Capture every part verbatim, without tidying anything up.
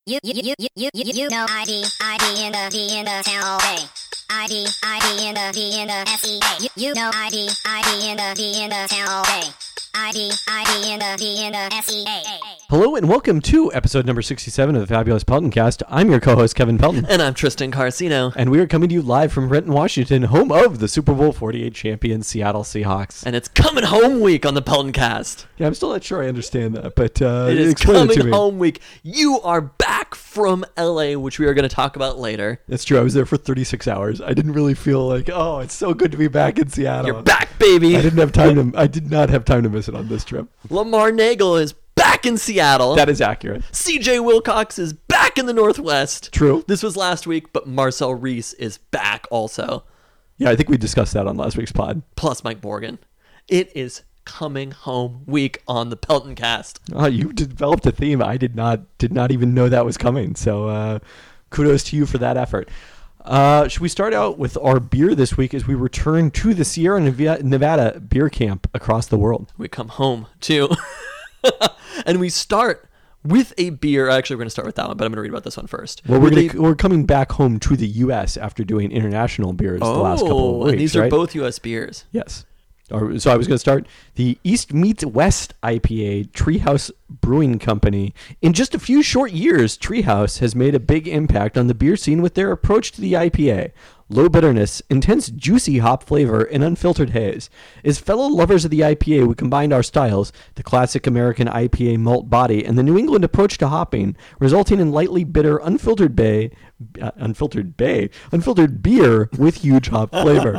You, you, you, you, you, you, you know I D, I D in the, D in the town all day. I D, I D in the, D in the S E A. You, you know I D, I D in the, D in the town all day. I D, I D in the, D in the S E A. Hello and welcome to episode number sixty-seven of the Fabulous Pelton Cast. I'm your co-host, Kevin Pelton. And I'm Tristan Carcino. And we are coming to you live from Renton, Washington, home of the Super Bowl forty-eight champion Seattle Seahawks. And it's coming home week on the Pelton Cast. Yeah, I'm still not sure I understand that, but uh, it is explain coming it to me. home week. You are back from L A, which we are going to talk about later. That's true. I was there for thirty-six hours. I didn't really feel like, oh, it's so good to be back in Seattle. You're back, baby. I didn't have time to. I did not have time to miss it on this trip. Lamar Nagel is back in Seattle. That is accurate. C J Wilcox is back in the Northwest. True. This was last week, but Marcel Reese is back also. Yeah, I think we discussed that on last week's pod. Plus Mike Morgan. It is coming home week on the Pelton Cast. Oh, you developed a theme. I did not did not even know that was coming. So uh, kudos to you for that effort. Uh, should we start out with our beer this week as we return to the Sierra Nevada beer camp across the world? We come home too. And we start with a beer. Actually, we're going to start with that one, but I'm going to read about this one first. Well, we're, gonna, a, we're coming back home to the U S after doing international beers oh, the last couple of weeks, and these right? are both U S beers. Yes. Or, so I was going to start the East Meets West I P A Treehouse Brewing Company. In just a few short years, Treehouse has made a big impact on the beer scene with their approach to the I P A. Low bitterness, intense juicy hop flavor, and unfiltered haze. As fellow lovers of the I P A, we combined our styles, the classic American I P A malt body, and the New England approach to hopping, resulting in lightly bitter, unfiltered bay, uh, unfiltered bay, unfiltered beer with huge hop flavor.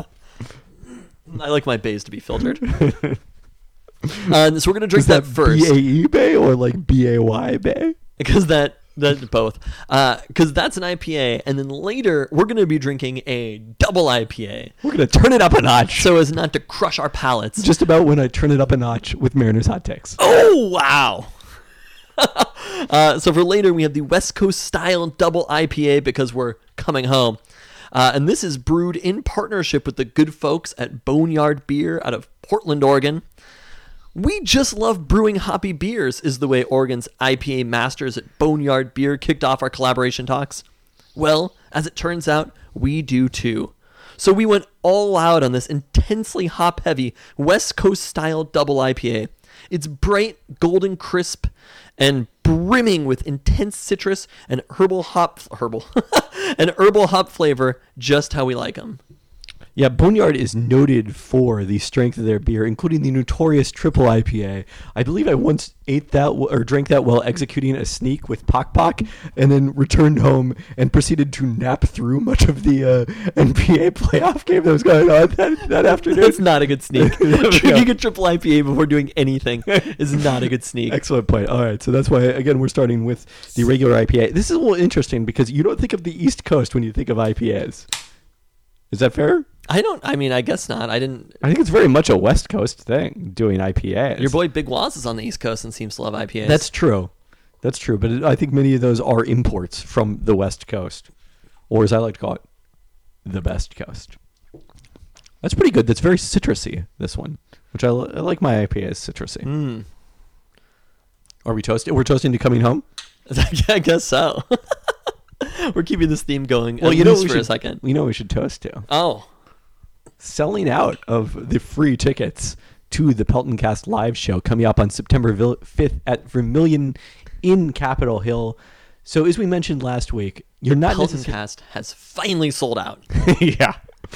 I like my bays to be filtered. uh, so we're going to drink Is that, that first. B A E Bay or like B A Y Bay? Because that, that both. Because uh, that's an I P A. And then later, we're going to be drinking a double I P A. We're going to turn it up a notch. So as not to crush our palates. Just about when I turn it up a notch with Mariners Hot Takes. Oh, wow. uh, so for later, we have the West Coast style double I P A because we're coming home. Uh, and this is brewed in partnership with the good folks at Boneyard Beer out of Portland, Oregon. We just love brewing hoppy beers is the way Oregon's I P A masters at Boneyard Beer kicked off our collaboration talks. Well, as it turns out, we do too. So we went all out on this intensely hop-heavy West Coast-style double I P A. It's bright, golden crisp, and brimming with intense citrus and herbal hop herbal and herbal hop flavor, just how we like them. Yeah, Boneyard is noted for the strength of their beer, including the notorious triple I P A. I believe I once ate that w- or drank that while executing a sneak with Pock Pock, and then returned home and proceeded to nap through much of the uh, N B A playoff game that was going on that, that afternoon. That's not a good sneak. Yeah. Drinking a triple I P A before doing anything is not a good sneak. Excellent point. All right, so that's why, again, we're starting with the regular I P A. This is a little interesting because you don't think of the East Coast when you think of I P As. Is that fair? I don't, I mean, I guess not. I didn't. I think it's very much a West Coast thing, doing I P As. Your boy Big Waz is on the East Coast and seems to love I P As. That's true. That's true. But it, I think many of those are imports from the West Coast. Or as I like to call it, the best coast. That's pretty good. That's very citrusy, this one. Which I, I like my I P As citrusy. Mm. Are we toasting? We're toasting to coming home? I guess so. We're keeping this theme going Well, at you know least we for should, a second. You know what we should toast to? Oh. Selling out of the free tickets to the Pelton Cast live show coming up on September fifth at Vermilion in Capitol Hill. So as we mentioned last week, you're not Pelton necessarily... Cast has finally sold out. Yeah.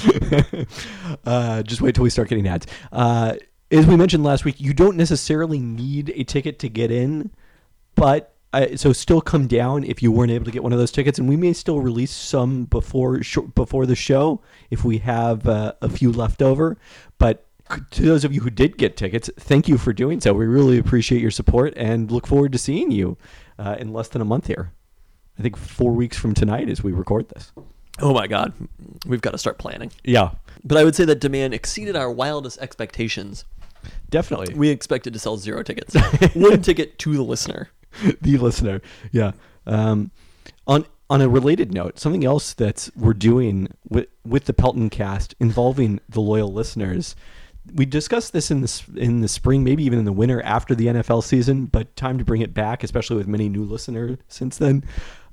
uh, just wait till we start getting ads. Uh, as we mentioned last week, you don't necessarily need a ticket to get in, but uh, so still come down if you weren't able to get one of those tickets, and we may still release some before sh- before the show if we have uh, a few left over. But to those of you who did get tickets, thank you for doing so. We really appreciate your support and look forward to seeing you uh, in less than a month here. I think four weeks from tonight as we record this. Oh my God. We've got to start planning. Yeah. But I would say that demand exceeded our wildest expectations. Definitely. We expected to sell zero tickets. One ticket to the listener. The listener. Yeah. Um, on on a related note, something else that we're doing with, with the Pelton Cast involving the loyal listeners. We discussed this in the, in the spring, maybe even in the winter after the N F L season, but time to bring it back, especially with many new listeners since then.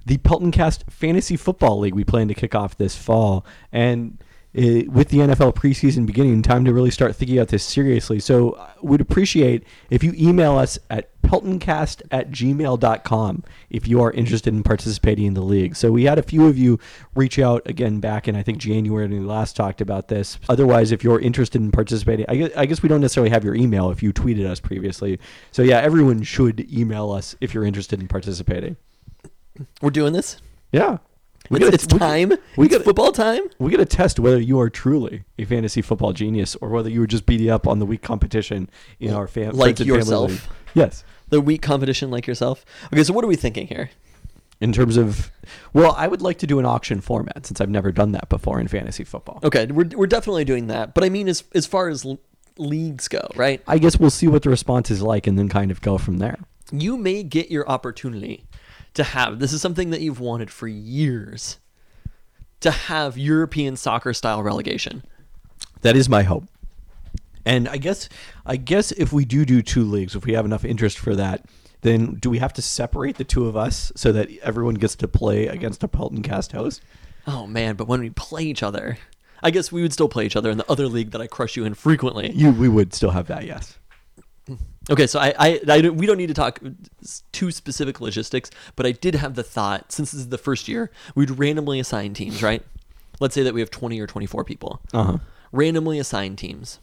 the Peltoncast Fantasy Football League we plan to kick off this fall. And uh, with the N F L preseason beginning, time to really start thinking about this seriously. So uh, we'd appreciate if you email us at peltoncast at gmail dot com if you are interested in participating in the league. So we had a few of you reach out again back in, I think, January when we last talked about this. Otherwise, if you're interested in participating, I guess, I guess we don't necessarily have your email if you tweeted us previously. So yeah, everyone should email us if you're interested in participating. We're doing this? Yeah. We It's, gotta- it's we- time. we it's gotta- football time. We got to test whether you are truly a fantasy football genius or whether you were just beating up on the week competition in our fam- Like friends and family yourself. league. Yes. The weak competition like yourself. Okay, so what are we thinking here? In terms of, well, I would like to do an auction format since I've never done that before in fantasy football. Okay, we're we're definitely doing that. But I mean, as as far as l- leagues go, right? I guess we'll see what the response is like and then kind of go from there. You may get your opportunity to have, this is something that you've wanted for years, to have European soccer style relegation. That is my hope. And I guess I guess if we do do two leagues, if we have enough interest for that, then do we have to separate the two of us so that everyone gets to play against a Peltoncast host? Oh man, but when we play each other, I guess we would still play each other in the other league that I crush you in frequently. You, we would still have that, yes. Okay, so I, I, I don't, we don't need to talk too specific logistics, but I did have the thought, since this is the first year, we'd randomly assign teams, right? Let's say that we have twenty or twenty-four people. Uh-huh. Randomly assign teams.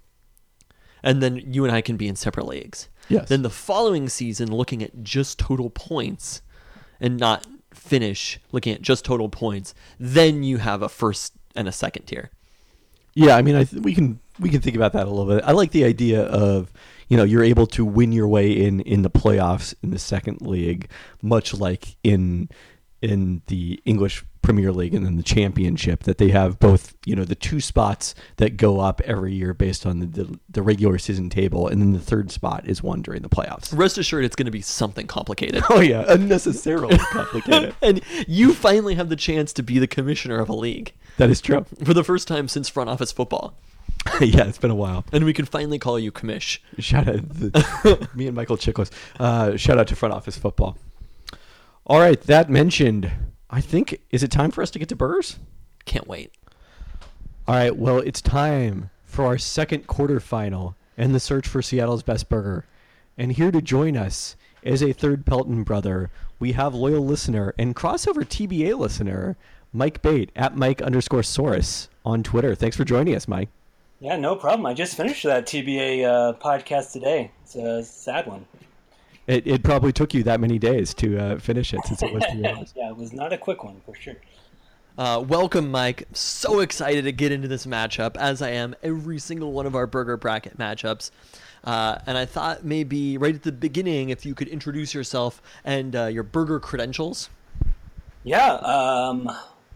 And then you and I can be in separate leagues. Yes. Then the following season, looking at just total points and not finish looking at just total points, then you have a first and a second tier. Yeah, I mean, I th- we can we can think about that a little bit. I like the idea of, you know, you're able to win your way in in the playoffs in the second league, much like in in the English Premier League and then the Championship, that they have both, you know, the two spots that go up every year based on the, the, the regular season table, and then the third spot is won during the playoffs. Rest assured, it's going to be something complicated. Oh yeah, unnecessarily complicated. And you finally have the chance to be the commissioner of a league That is true. for the first time since front office football. Yeah, it's been a while. And we can finally call you commish. Shout out the, me and Michael Chiklis. Uh, shout out to front office football. All right, that mentioned, I think, is it time for us to get to burgers? Can't wait. All right, well, it's time for our second quarterfinal and the search for Seattle's best burger. And here to join us is a third Pelton brother. We have loyal listener and crossover T B A listener, Mike Bate, at Mike underscore Saurus on Twitter. Thanks for joining us, Mike. Yeah, no problem. I just finished that T B A uh, podcast today. It's a sad one. It, it probably took you that many days to uh, finish it since it was three hours. Yeah, it was not a quick one for sure. Uh, welcome, Mike. So excited to get into this matchup, as I am every single one of our burger bracket matchups. Uh, and I thought maybe right at the beginning, if you could introduce yourself and uh, your burger credentials. Yeah, um,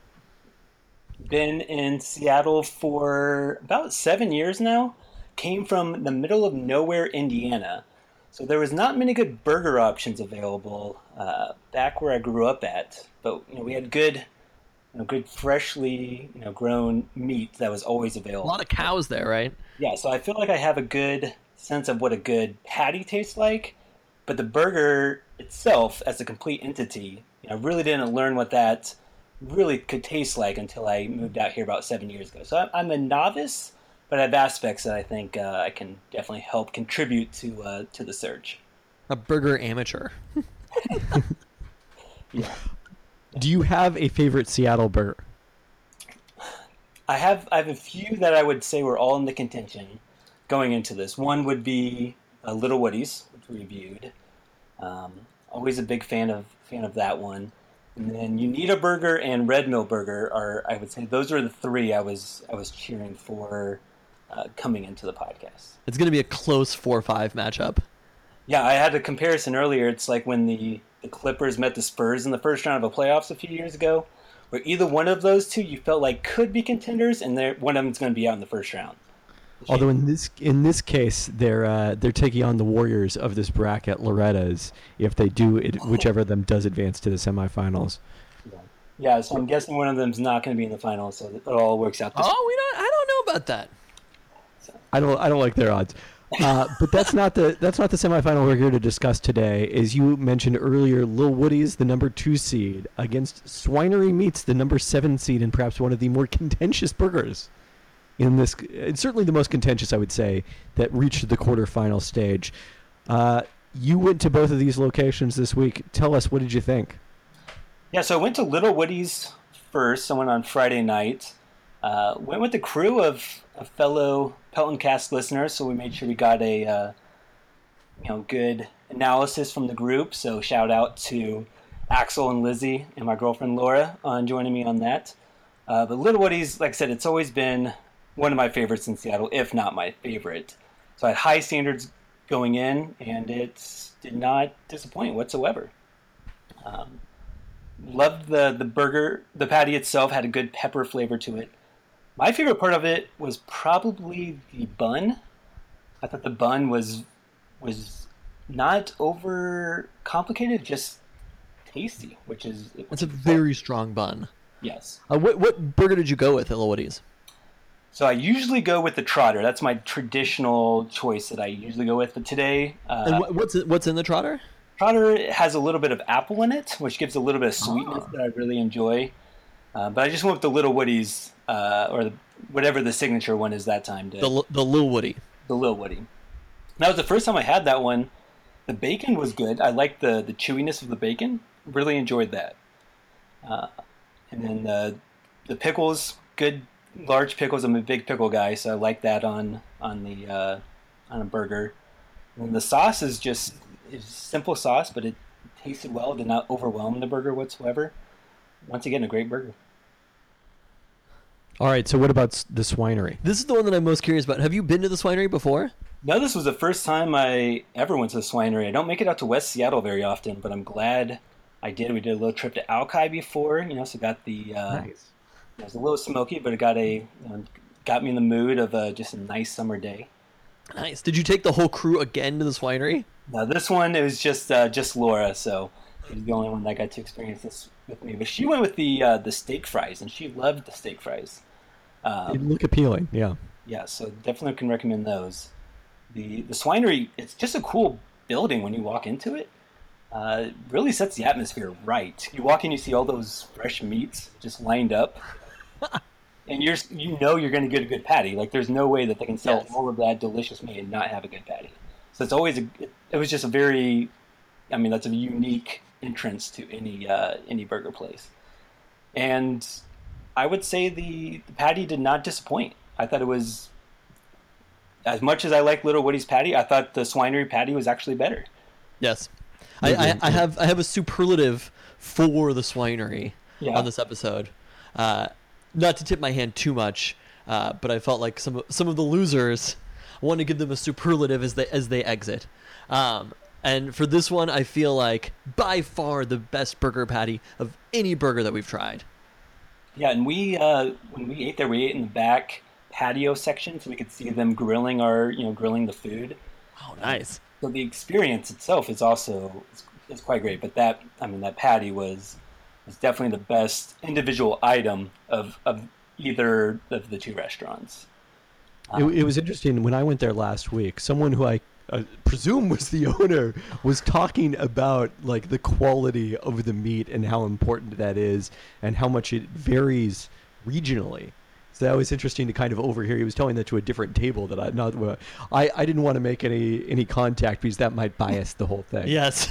been in Seattle for about seven years now. Came from the middle of nowhere, Indiana. So there was not many good burger options available uh, back where I grew up at. But you know, we had good, you know, good freshly you know grown meat that was always A available. lot of cows there, right? Yeah, so I feel like I have a good sense of what a good patty tastes like, but the burger itself as a complete entity, you know, I really didn't learn what that really could taste like until I moved out here about seven years ago. So I'm- I'm a novice, but I have aspects that I think uh, I can definitely help contribute to uh, to the search. A burger amateur. Yeah, Do you have a favorite Seattle burger? I have I have a few that I would say were all in the contention going into this. One would be uh, Little Woody's, which we reviewed. Um, always a big fan of fan of that one. And then Unita Burger and Red Mill Burger are, I would say, those are the three I was I was cheering for uh, coming into the podcast. It's going to be a close four five matchup. Yeah, I had a comparison earlier. It's like when the, the Clippers met the Spurs in the first round of the playoffs a few years ago, where either one of those two you felt like could be contenders, and they're- one of them's going to be out in the first round. Although in this in this case, they're uh, they're taking on the Warriors of this bracket, Loretta's, if they do it, whichever of them does advance to the semifinals. Yeah, so I'm guessing one of them's not going to be in the finals, so it all works out. This Oh, we don't. I don't know about that. I don't I don't like their odds. Uh, but that's not the that's not the semifinal we're here to discuss today. As you mentioned earlier, Lil Woody's the number two seed against Swinery Meats, the number seven seed, and perhaps one of the more contentious burgers in this. It's certainly the most contentious, I would say, that reached the quarterfinal stage. Uh, you went to both of these locations this week. Tell us, what did you think? Yeah, so I went to Little Woody's first. I went on Friday night. Uh, went with the crew of, of fellow Pelton Cast listeners, so we made sure we got a uh, you know good analysis from the group. So shout out to Axel and Lizzie and my girlfriend Laura on joining me on that. Uh, but Little Woody's, like I said, it's always been one of my favorites in Seattle, if not my favorite. So I had high standards going in, and it did not disappoint whatsoever. Um, loved the the burger. The patty itself had a good pepper flavor to it. My favorite part of it was probably the bun. I thought the bun was was not over complicated, just tasty, which is It's a very strong bun. yes. Uh, what what burger did you go with at Lil Woody's? So I usually go with the Trotter. That's my traditional choice that I usually go with. But today, uh, And what, what's what's in the trotter? Trotter has a little bit of apple in it, which gives a little bit of sweetness that I really enjoy. Uh, but I just went with the Little Woody's, uh, or the, whatever the signature one is that time. To, The the Lil Woody. the Lil Woody. That was the first time I had that one. The bacon was good. I liked the, the chewiness of the bacon. Really enjoyed that. Uh, and then the the pickles, good large pickles. I'm a big pickle guy, so I like that on on the uh, on a burger. And the sauce is just it's simple sauce, but it tasted well. It did not overwhelm the burger whatsoever. Once again, a great burger. All right, so what about s- the Swinery? This is the one that I'm most curious about. Have you been to the Swinery before? No, this was the first time I ever went to the Swinery. I don't make it out to West Seattle very often, but I'm glad I did. We did a little trip to Alki before, you know, so got the. Uh, It was a little smoky, but it got a you know, got me in the mood of uh, just a nice summer day. Nice. Did you take the whole crew again to the Swinery? Now this one it was just uh, just Laura, so she was the only one that got to experience this with me. But she went with the uh, the steak fries, and she loved the steak fries. They Um, look appealing, yeah. yeah, so definitely can recommend those. The the Swinery, it's just a cool building when you walk into it. Uh, it really sets the atmosphere right. You walk in, you see all those fresh meats just lined up, and you're you know you're going to get a good patty. Like there's no way that they can sell Yes. all of that delicious meat and not have a good patty. So it's always a, it, it was just a very, I mean that's a unique entrance to any uh, any burger place, and I would say the, the patty did not disappoint. I thought it was, as much as I like Little Woody's patty, I thought the Swinery patty was actually better. Yes. I, I, I have I have a superlative for the Swinery Yeah. on this episode. Uh, not to tip my hand too much, uh, but I felt like some of, some of the losers, I want to give them a superlative as they as they exit. Um, and for this one, I feel like by far the best burger patty of any burger that we've tried. Yeah, and we uh, when we ate there, we ate in the back patio section, so we could see them grilling our you know grilling the food. Oh, nice. So the experience itself is also is, is quite great. But that I mean that patty was was definitely the best individual item of of either of the two restaurants. It, it was interesting when I went there last week. Someone who I uh, presume was the owner was talking about like the quality of the meat and how important that is, and how much it varies regionally. So that was interesting to kind of overhear. He was telling that to a different table that I not. Uh, I I didn't want to make any any contact because that might bias the whole thing. Yes.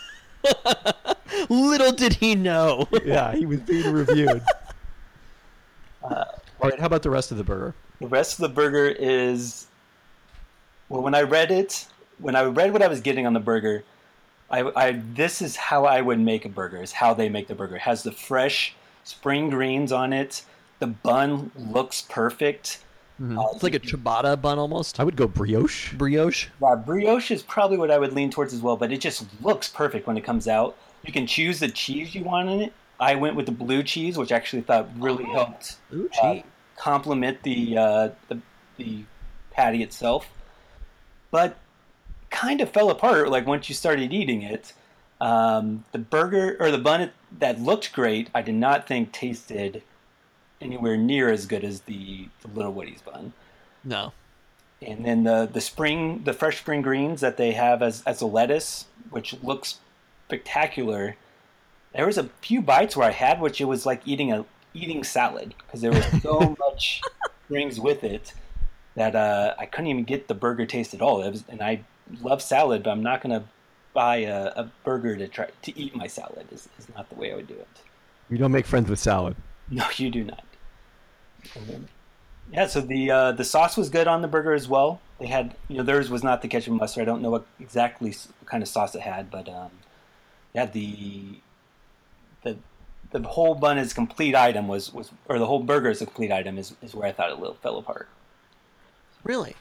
Little did he know. Yeah, he was being reviewed. Uh, All right, how about the rest of the burger? The rest of the burger is, well, when I read it, when I read what I was getting on the burger, I, I this is how I would make a burger, is how they make the burger. It has the fresh spring greens on it. The bun looks perfect. Mhm. Uh, It's like a ciabatta bun almost. I would go brioche. Brioche. Uh, brioche is probably what I would lean towards as well, but it just looks perfect when it comes out. You can choose the cheese you want in it. I went with the blue cheese, which I actually thought really helped Ooh, uh, cheese. complement the, uh, the the patty itself, but kind of fell apart like once you started eating it. Um, the burger or the bun that looked great, I did not think tasted anywhere near as good as the, the Little Woody's bun. No. and then the the spring the fresh spring greens that they have as as a lettuce, which looks spectacular. There was a few bites where I had which it was like eating a eating salad because there was so much springs with it that uh, I couldn't even get the burger taste at all. It was, and I love salad, but I'm not going to buy a, a burger to try to eat my salad. Is is not the way I would do it. You don't make friends with salad. No, you do not. And then, yeah, so the uh, the sauce was good on the burger as well. They had, you know, theirs was not the ketchup and mustard. I don't know what exactly s- what kind of sauce it had, but um, yeah, the the the whole bun as a complete item was, was or the whole burger as a complete item is, is where I thought it little fell apart. Really?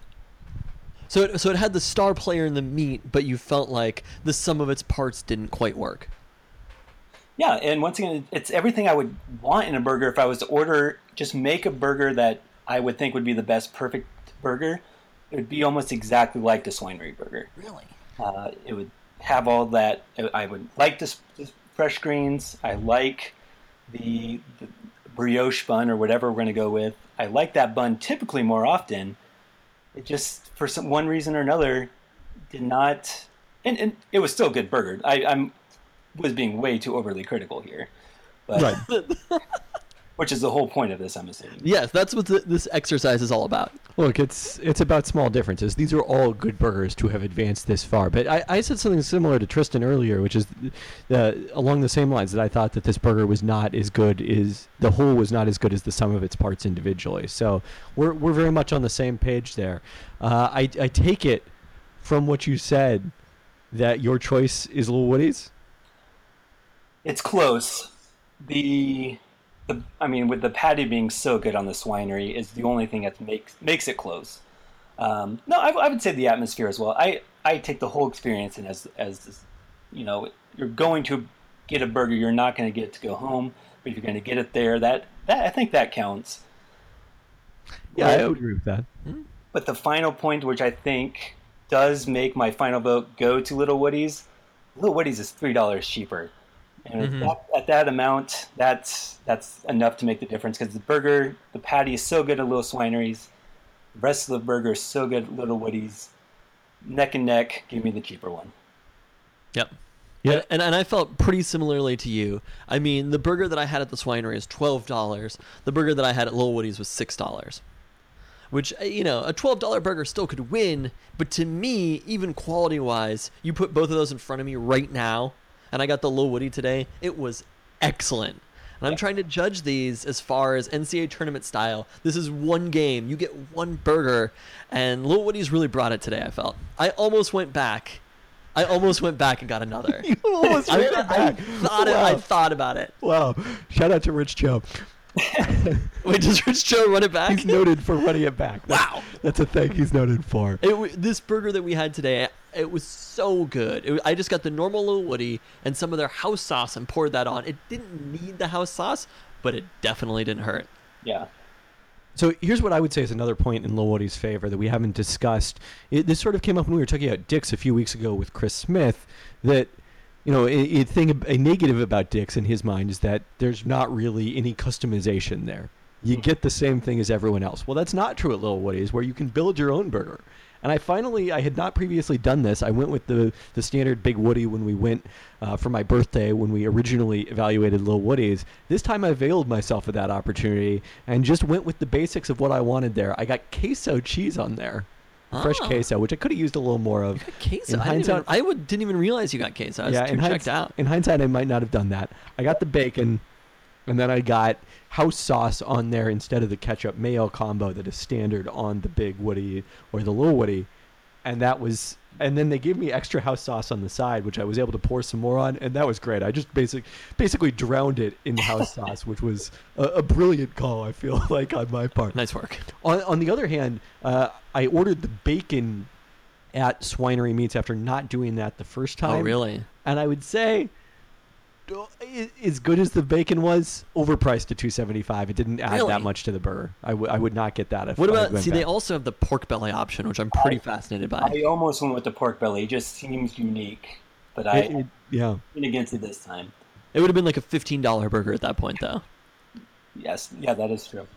So it, so it had the star player in the meat, but you felt like the sum of its parts didn't quite work. Yeah, and once again, it's everything I would want in a burger if I was to order, just make a burger that I would think would be the best perfect burger. It would be almost exactly like the Swinery burger. Really? Uh, it would have all that. I would like the, the fresh greens. I like the, the brioche bun or whatever we're going to go with. I like that bun typically more often. It just, for some one reason or another, did not. And, and it was still a good burger. I, I'm was being way too overly critical here, but Right. which is the whole point of this, I'm assuming. Yes, that's what the, this exercise is all about. Look, it's it's about small differences. These are all good burgers to have advanced this far. But I, I said something similar to Tristan earlier, which is uh, along the same lines that I thought that this burger was not as good as the whole was not as good as the sum of its parts individually. So we're we're very much on the same page there. Uh, I I take it from what you said that your choice is Little Woody's. It's close. The, the I mean, with the patty being so good on the Swinery is the only thing that makes makes it close. Um, no, I, I would say the atmosphere as well. I, I take the whole experience in as as this, you know, you're going to get a burger, you're not going to get to go home, but you're going to get it there. That that I think that counts. Yeah, I would agree with that. But the final point, which I think does make my final vote go to Little Woody's, Little Woody's is three dollars cheaper. And Mhm. that, at that amount, that's that's enough to make the difference because the burger, the patty is so good at Little Swineries. The rest of the burger is so good at Little Woody's. Neck and neck, give me the cheaper one. Yep. Yeah. And, and and I felt pretty similarly to you. I mean, the burger that I had at the Swinery is twelve dollars. The burger that I had at Little Woody's was six dollars. Which, uh, you know, a twelve dollar burger still could win, but to me, even quality-wise, you put both of those in front of me right now, and I got the Little Woody today, it was excellent. And I'm trying to judge these as far as N C A A tournament style. This is one game. You get one burger, and Little Woody's really brought it today, I felt. I almost went back. I almost went back and got another. You almost I, ran it I back. thought it, I Wow. thought about it. Wow. Shout out to Rich Joe. Wait, does Rich Joe run it back? He's noted for running it back. That's, Wow. That's a thing he's noted for. It, w- this burger that we had today, it was so good. It, wa- I just got the normal Little Woody and some of their house sauce and poured that on. It didn't need the house sauce, but it definitely didn't hurt. Yeah. So here's what I would say is another point in Little Woody's favor that we haven't discussed. It, this sort of came up when we were talking about Dick's a few weeks ago with Chris Smith, that, you know, a, a thing, a negative about Dick's in his mind is that there's not really any customization there. You get the same thing as everyone else. Well, that's not true at Little Woody's, where you can build your own burger. And I finally, I had not previously done this. I went with the, the standard Big Woody when we went uh, for my birthday when we originally evaluated Little Woody's. This time I availed myself of that opportunity and just went with the basics of what I wanted there. I got queso cheese on there, fresh Oh. queso, which I could have used a little more of. Queso. In I, didn't even, hindsight- I would, didn't even realize you got queso. I was yeah, too in, checked hinds- out. in hindsight, I might not have done that. I got the bacon, and then I got house sauce on there instead of the ketchup mayo combo that is standard on the Big Woody or the Little Woody. And that was, and then they gave me extra house sauce on the side, which I was able to pour some more on, and that was great. I just basic, basically drowned it in house sauce, which was a, a brilliant call, I feel like, on my part. Nice work. On, on the other hand, uh, I ordered the bacon at Swinery Meats after not doing that the first time. Oh, really? And I would say, uh, i- as good as the bacon was, overpriced at two seventy-five. It didn't add Really? that much to the burger. I, w- I would not get that if What I about, went see, they back. also have the pork belly option, which I'm pretty fascinated by. I almost went with the pork belly. It just seems unique. But I It- it- yeah. went against it this time. It would have been like a fifteen dollar burger at that point, though. Yes. Yeah, that is true.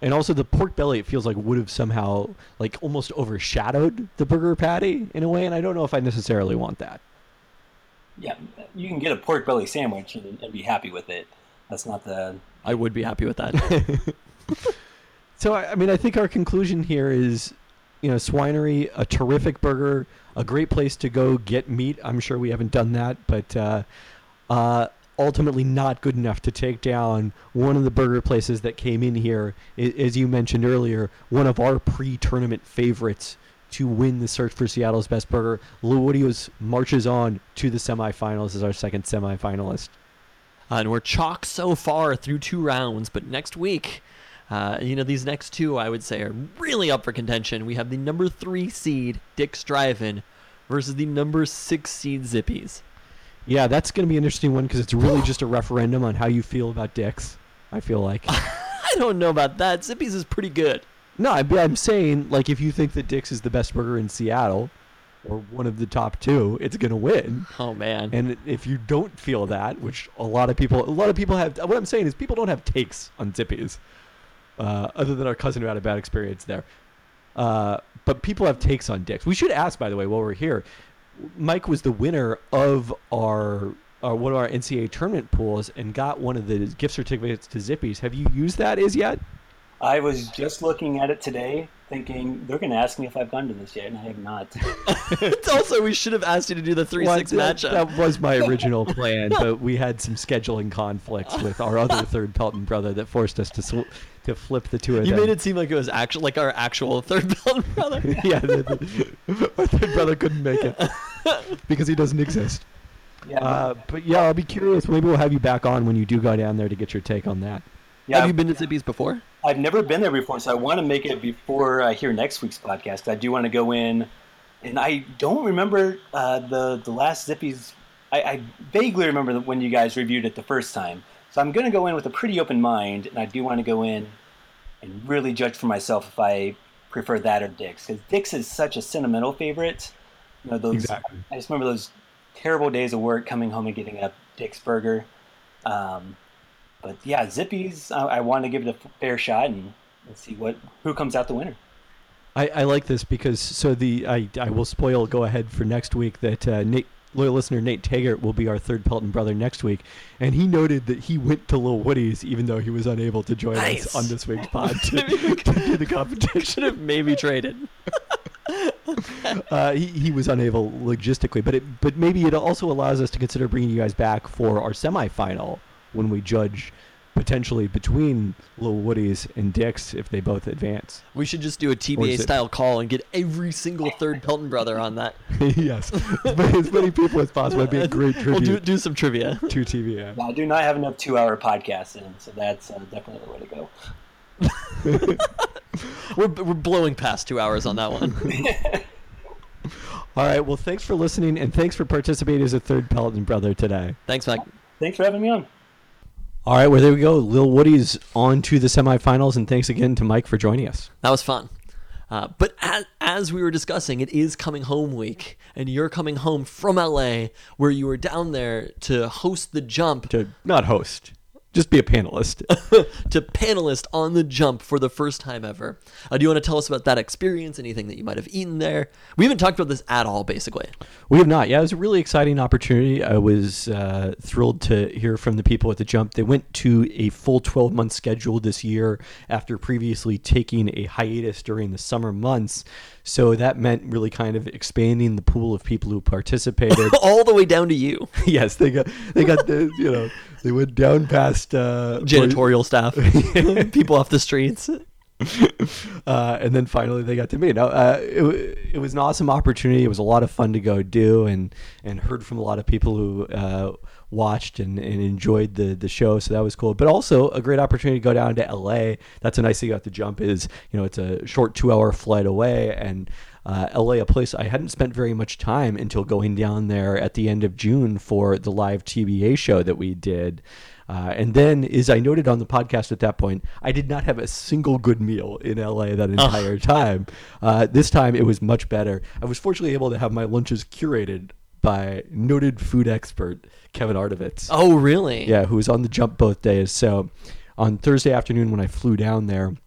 And also the pork belly, it feels like would have somehow like almost overshadowed the burger patty in a way, and I don't know if I necessarily want that. Yeah, you can get a pork belly sandwich and, and be happy with it. That's not the. I would be happy with that. So I, I mean, I think our conclusion here is, you know, Swinery, a terrific burger, a great place to go get meat. I'm sure we haven't done that, but uh, uh, ultimately not good enough to take down one of the burger places that came in here, I- as you mentioned earlier, one of our pre-tournament favorites to win the search for Seattle's best burger. Little Woody's marches on to the semifinals as our second semifinalist. Uh, and we're chalk so far through two rounds, but next week, uh, you know, these next two, I would say, are really up for contention. We have the number three seed, Dick's Drive-In, versus the number six seed, Zippy's. Yeah, that's going to be an interesting one because it's really just a referendum on how you feel about Dick's, I feel like. I don't know about that. Zippy's is pretty good. No, I'm, I'm saying, like, if you think that Dick's is the best burger in Seattle, or one of the top two, it's going to win. Oh, man. And if you don't feel that, which a lot of people, a lot of people have, what I'm saying is people don't have takes on Zippy's, uh, other than our cousin who had a bad experience there. Uh, but people have takes on Dick's. We should ask, by the way, while we're here, Mike was the winner of our, our one of our N C A A tournament pools and got one of the gift certificates to Zippy's. Have you used that as yet? I was just looking at it today, thinking they're going to ask me if I've gone to this yet, and I have not. It's also, we should have asked you to do the three six Well, that, matchup. that was my original plan, but we had some scheduling conflicts with our other third Pelton brother that forced us to sw- to flip the two of You them. made it seem like it was actual, like our actual third Pelton brother. Yeah, the, the, our third brother couldn't make it because he doesn't exist. Yeah, Uh, but yeah, I'll be curious. Maybe we'll have you back on when you do go down there to get your take on that. yeah. Have you been to Zippy's before? I've never been there before, so I want to make it before I hear next week's podcast. I do want to go in, and I don't remember uh, the the last Zippy's. I, I vaguely remember when you guys reviewed it the first time, so I'm going to go in with a pretty open mind, and I do want to go in and really judge for myself if I prefer that or Dick's, because Dick's is such a sentimental favorite. You know, those. Exactly. I just remember those terrible days of work, coming home and getting a Dick's burger. Um, But yeah, Zippy's, I, I want to give it a fair shot, and let's see what who comes out the winner. I, I like this because so the I, I will spoil go ahead for next week that uh, Nate loyal listener Nate Taggart will be our third Pelton brother next week, and he noted that he went to Lil Woody's even though he was unable to join Nice. us on this week's pod to, to do the competition. Should have maybe traded. Uh, he, he was unable logistically, but it but maybe it also allows us to consider bringing you guys back for our semifinal when we judge potentially between Lil Woody's and Dick's if they both advance. We should just do a T Or B A is it- style call and get every single third Pelton brother on that. Yes, as many, as many people as possible would be a great We'll do, tribute do some trivia. to T V A. I do not have enough two-hour podcasts in, so that's uh, definitely the way to go. We're, we're blowing past two hours on that one. All right, well, thanks for listening, and thanks for participating as a third Pelton brother today. Thanks, Mike. Thanks for having me on. All right, well, there we go. Lil Woody's on to the semifinals, and thanks again to Mike for joining us. That was fun. Uh, but as, as we were discussing, it is coming home week, and you're coming home from L A, where you were down there to host the jump, To not host, just be a panelist. to panelist on the jump for the first time ever. Uh, do you want to tell us about that experience? Anything that you might have eaten there? We haven't talked about this at all, basically. We have not. Yeah, it was a really exciting opportunity. I was uh, thrilled to hear from the people at the jump. They went to a full twelve-month schedule this year after previously taking a hiatus during the summer months. So that meant really kind of expanding the pool of people who participated. All the way down to you, Yes, they got they got the you know they went down past uh, janitorial staff, people off the streets. uh, and then finally they got to me. Now, uh, it, wa- it was an awesome opportunity. It was a lot of fun to go do, and and heard from a lot of people who uh, watched and, and enjoyed the the show. So that was cool. But also a great opportunity to go down to L A. That's a nice thing about the jump is you know it's a short two hour flight away, and uh, L A, a place I hadn't spent very much time until going down there at the end of June for the live T B A show that we did. Uh, and then, as I noted on the podcast at that point, I did not have a single good meal in L A that entire time. Uh, this time, it was much better. I was fortunately able to have my lunches curated by noted food expert Kevin Artovitz. Oh, really? Yeah, who was on the jump both days. So on Thursday afternoon when I flew down there,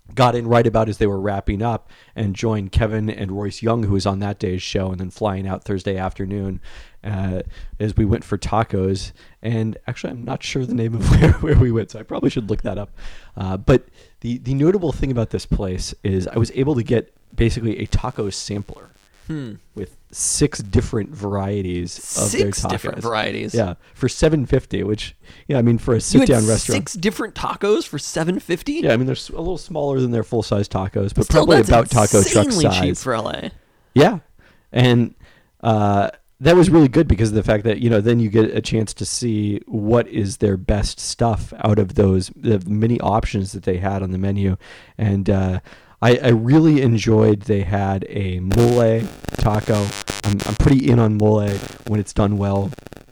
got in right about as they were wrapping up and joined Kevin and Royce Young, who was on that day's show, and then flying out Thursday afternoon uh, as we went for tacos. And actually, I'm not sure the name of where, where we went, so I probably should look that up. Uh, but the, the notable thing about this place is I was able to get basically a taco sampler Hmm. with six different varieties of their Six tacos. different varieties. Yeah, for seven fifty, which, yeah, I mean, for a You had sit-down restaurant. six different tacos for seven fifty. Yeah, I mean, they're s- a little smaller than their full-size tacos, but Still, probably that's about taco truck insanely cheap size. for L A. Yeah, and uh, that was really good because of the fact that, you know, then you get a chance to see what is their best stuff out of those the many options that they had on the menu. And uh, I, I really enjoyed they had a mole taco. I'm, I'm pretty in on mole when it's done well.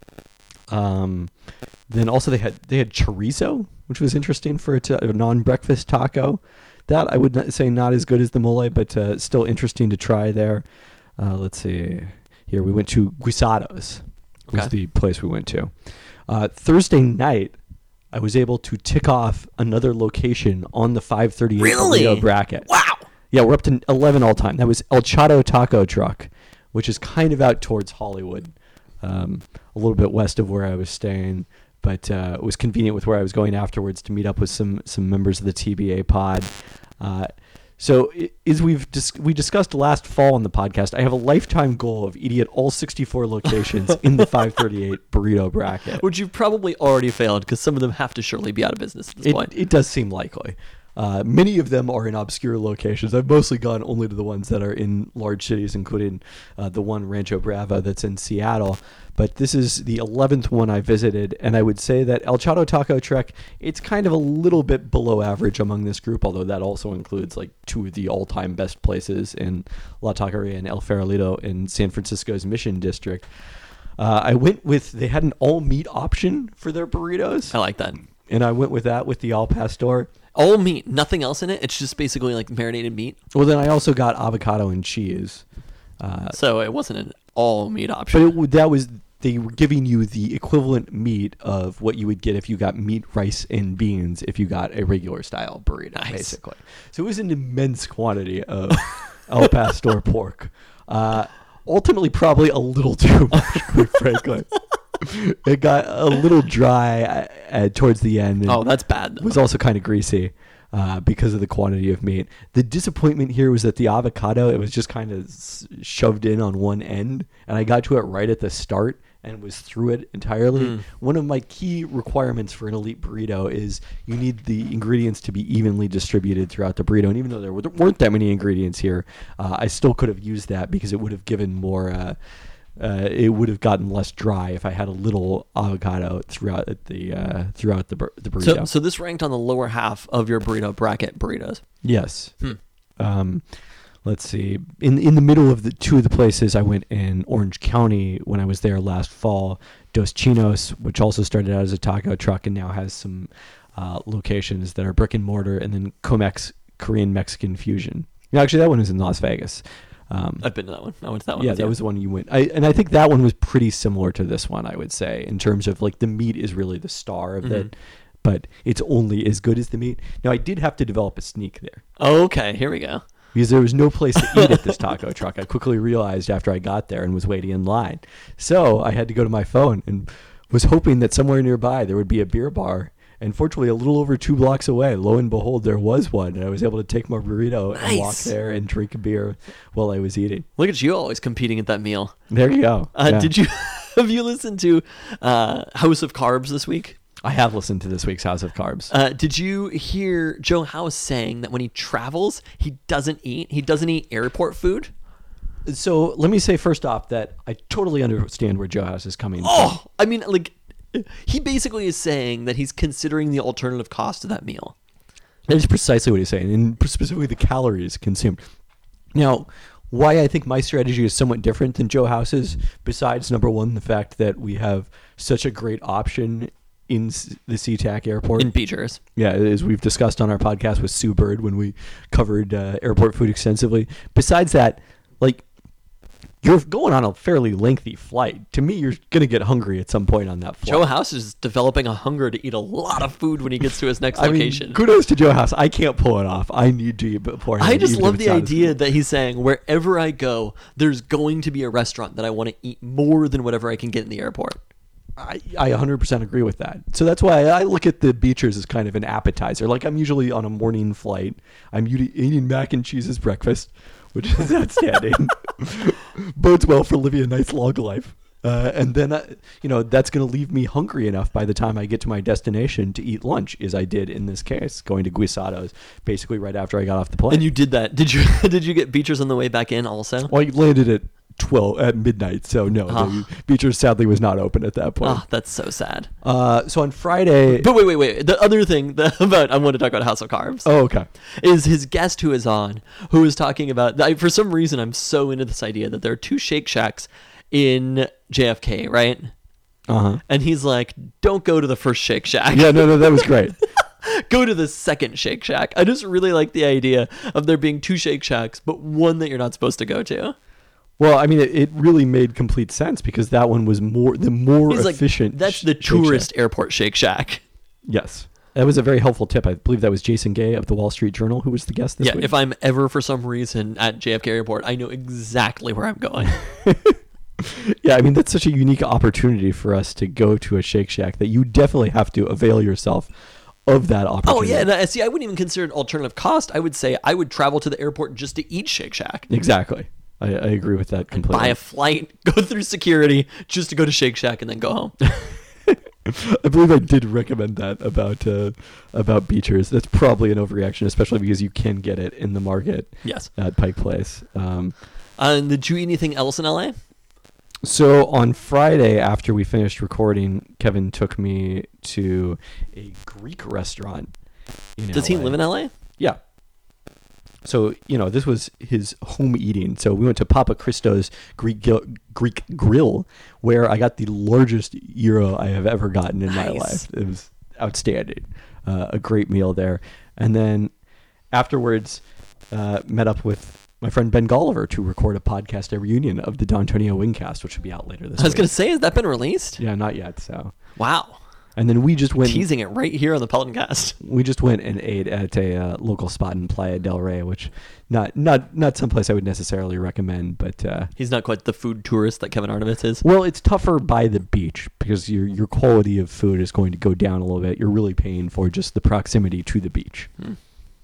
Um, then also they had they had chorizo, which was interesting for a, ta- a non-breakfast taco. That I would not say not as good as the mole, but uh, still interesting to try there. Uh, let's see. Here we went to Guisados, was Okay. the place we went to. Uh, Thursday night, I was able to tick off another location on the five thirty-eight Really? burrito bracket. Wow. Yeah, we're up to eleven all time. That was El Chato Taco Truck, which is kind of out towards Hollywood, um, a little bit west of where I was staying. But uh, it was convenient with where I was going afterwards to meet up with some some members of the T B A pod. Uh, so i- as we've dis- we discussed last fall on the podcast, I have a lifetime goal of eating at all sixty-four locations in the five thirty-eight burrito bracket. Which you've probably already failed because some of them have to surely be out of business at this It, point. it does seem likely. Uh, many of them are in obscure locations. I've mostly gone only to the ones that are in large cities, including uh, the one Rancho Bravo that's in Seattle. But this is the eleventh one I visited, and I would say that El Chato Taco Truck, it's kind of a little bit below average among this group, although that also includes like two of the all-time best places in La Taqueria and El Farolito in San Francisco's Mission District. Uh, I went with, they had an all-meat option for their burritos, I like that. and I went with that with the Al Pastor. All meat, nothing else in it. It's just basically like marinated meat. Well, then I also got avocado and cheese. Uh, So it wasn't an all meat but option. it, w- that was, they were giving you the equivalent meat of what you would get if you got meat, rice, and beans if you got a regular style burrito, Nice. basically. So it was an immense quantity of El Pastor pork. Uh, ultimately, probably a little too much, quite frankly. It got a little dry uh, uh, towards the end. and Oh, that's bad. Though. was also kind of greasy uh, because of the quantity of meat. The disappointment here was that the avocado, it was just kind of s- shoved in on one end, and I got to it right at the start and was through it entirely. One of my key requirements for an elite burrito is you need the ingredients to be evenly distributed throughout the burrito. And even though there were- weren't that many ingredients here, uh, I still could have used that because it would have given more... Uh, uh, it would have gotten less dry if I had a little avocado throughout the uh, throughout the bur- the burrito. So, so this ranked on the lower half of your burrito bracket burritos. Yes. Um, let's see. In in the middle of the two of the places I went in Orange County when I was there last fall, Dos Chinos, which also started out as a taco truck and now has some uh, locations that are brick and mortar, and then Comex Korean Mexican Fusion. No, actually, that one is in Las Vegas. Um, I've been to that one. I went to that one. yeah, with that you. was the one you went. I, and I think that one was pretty similar to this one, I would say, in terms of like the meat is really the star of it, but it's only as good as the meat. Now, I did have to develop a sneak there Okay, here we go. because there was no place to eat at this taco truck. I quickly realized after I got there and was waiting in line. So I had to go to my phone and was hoping that somewhere nearby there would be a beer bar. And fortunately, a little over two blocks away, lo and behold, there was one. And I was able to take my burrito and walk Nice. there and drink a beer while I was eating. Look at you always competing at that meal. There you go. Uh, Yeah. Did you have you listened to uh, House of Carbs this week? I have listened to this week's House of Carbs. Uh, did you hear Joe House saying that when he travels, he doesn't eat? He doesn't eat airport food. So let me say first off that I totally understand where Joe House is coming from. Oh, I mean, like, he basically is saying that he's considering the alternative cost of that meal. That is precisely what he's saying, and specifically the calories consumed. Now, why I think my strategy is somewhat different than Joe House's, besides number one, the fact that we have such a great option in s- the SeaTac airport. In Beechers. Yeah, as we've discussed on our podcast with Sue Bird when we covered uh, airport food extensively. Besides that, like, you're going on a fairly lengthy flight. To me, you're going to get hungry at some point on that flight. Joe House is developing a hunger to eat a lot of food when he gets to his next I location. mean, kudos to Joe House. I can't pull it off. I need to eat beforehand. I just even love if the it's not as idea good. that he's saying wherever I go, there's going to be a restaurant that I want to eat more than whatever I can get in the airport. I, I one hundred percent agree with that. So that's why I look at the Beechers as kind of an appetizer. Like I'm usually on a morning flight. I'm eating, eating mac and cheese as breakfast, which is outstanding. Bodes well for living a nice long life. Uh, and then, uh, you know, that's going to leave me hungry enough by the time I get to my destination to eat lunch, as I did in this case, going to Guisado's basically right after I got off the plane. And you did that. Did you Did you get Beechers on the way back in also? Well, I landed at twelve at midnight, so no, Ah. the Beechers sadly was not open at that point. Oh, that's so sad. Uh, so on Friday, But wait, wait, wait. The other thing that, about I want to talk about House of Carbs oh okay, is his guest who is on, who is talking about. I, for some reason, I'm so into this idea that there are two Shake Shacks in J F K, right? uh huh, And he's like, "Don't go to the first Shake Shack. yeah, no, no, that was great. Go to the second Shake Shack." I just really like the idea of there being two Shake Shacks, but one that you're not supposed to go to. Well, I mean, it, it really made complete sense because that one was more the more He's like, efficient. "That's the Shake tourist Shack. airport Shake Shack." Yes, that was a very helpful tip. I believe that was Jason Gay of the Wall Street Journal who was the guest this Yeah, week. if I'm ever for some reason at J F K Airport, I know exactly where I'm going. Yeah, I mean that's such a unique opportunity for us to go to a Shake Shack that you definitely have to avail yourself of that Oh opportunity. yeah, and I see. I wouldn't even consider it alternative cost. I would say I would travel to the airport just to eat Shake Shack, Exactly. I, I agree with that completely. buy a flight, go through security just to go to Shake Shack, and then go home. I believe I did recommend that about uh, about Beechers. That's probably an overreaction, especially because you can get it in the market Yes. at Pike Place. Um, Uh, and did you eat anything else in L A? so on Friday, after we finished recording, Kevin took me to a Greek restaurant. In Does he L A. live in L A? Yeah. So, you know, this was his home eating. So we went to Papa Christo's Greek Gil- Greek Grill, where I got the largest gyro I have ever gotten in my Nice. life. It was outstanding. Uh, a great meal there. And then afterwards, uh, met up with my friend Ben Golliver to record a podcast, a reunion of the D'Antonio Wingcast, which will be out later this I was week. going to say, has that been released? Yeah, not yet. So, Wow. and then we just went. Teasing it right here on the Peloton Cast. We just went and ate at a uh, local spot in Playa del Rey, which not not not someplace I would necessarily recommend, but uh, He's not quite the food tourist that Kevin Arnovitz is. well, it's tougher by the beach because your your quality of food is going to go down a little bit. You're really paying for just the proximity to the beach. Hmm.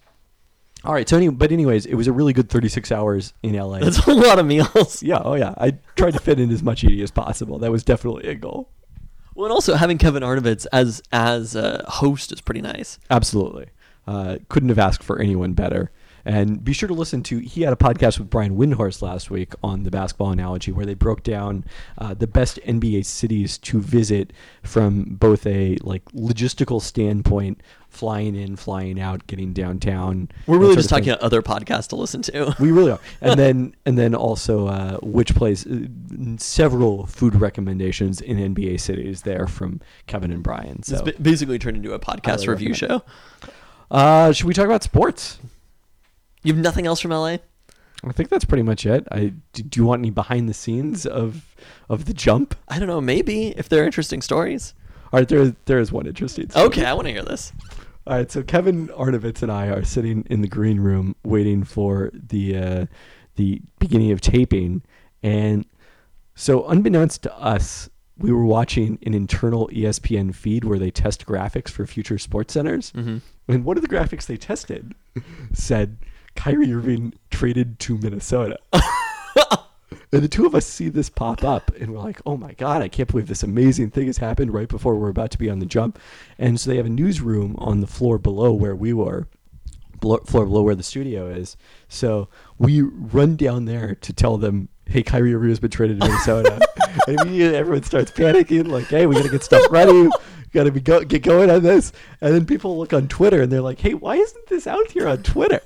All right, so any, but anyways, it was a really good thirty-six hours in L A. That's a lot of meals. yeah, oh yeah, I tried to fit in as much eating as possible. That was definitely a goal. Well, and also having Kevin Arnovitz as as a host is pretty nice. Absolutely. Uh, couldn't have asked for anyone better. And be sure to listen to, he had a podcast with Brian Windhorst last week on the basketball analogy where they broke down uh, the best N B A cities to visit from both a like logistical standpoint, flying in, flying out, getting downtown. We're that really sort just of thing. talking about other podcasts to listen to. We really are. And then and then also uh, which place, uh, several food recommendations in N B A cities there from Kevin and Brian. So It's ba- basically turned into a podcast Highly review recommend. show. uh, should we talk about sports? You have nothing else from L A? I think that's pretty much it. I do, do you want any behind the scenes of of the jump? I don't know. Maybe if they're interesting stories. All right, there there is one interesting story. Okay, I want to hear this. All right, so Kevin Arnovitz and I are sitting in the green room waiting for the uh, the beginning of taping, and so unbeknownst to us, we were watching an internal E S P N feed where they test graphics for future sports centers, Mm-hmm. and one of the graphics they tested said Kyrie Irving traded to Minnesota. And the two of us see this pop up, and we're like, oh my God, I can't believe this amazing thing has happened right before we're about to be on the jump. And so they have a newsroom on the floor below where we were, below, floor below where the studio is. So we run down there to tell them, hey, Kyrie Irving has been traded to Minnesota. And immediately everyone starts panicking, like, hey, we got to get stuff ready. Got to be go- get going on this. And then people look on Twitter, and they're like, hey, why isn't this out here on Twitter?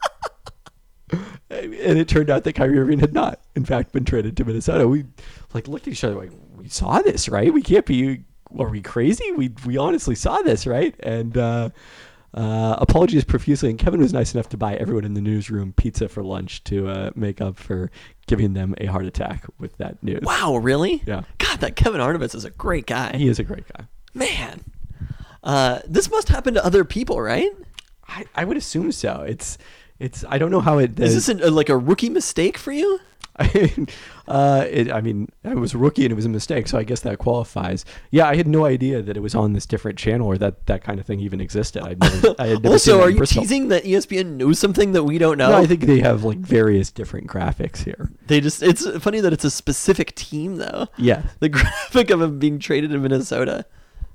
And it turned out that Kyrie Irving had not, in fact, been traded to Minnesota. We like looked at each other like, we saw this, right? We can't be, are we crazy? We we honestly saw this, right? And uh, Uh, apologies profusely, and Kevin was nice enough to buy everyone in the newsroom pizza for lunch to uh, make up for giving them a heart attack with that news. Wow, really? Yeah. God, that Kevin Arnovitz is a great guy. He is a great guy. Man. Uh, this must happen to other people, right? I, I would assume so. It's it's. I don't know how it. Is this an, a, like a rookie mistake for you? I mean, uh, it, I mean, I was a rookie and it was a mistake, so I guess that qualifies. Yeah, I had no idea that it was on this different channel or that that kind of thing even existed. I'd never, I had never seen Also, that are in you Bristol. teasing that E S P N knows something that we don't know? No, I think they have like various different graphics here. They just, it's funny that it's a specific team, though. Yeah, The graphic of him being traded to Minnesota.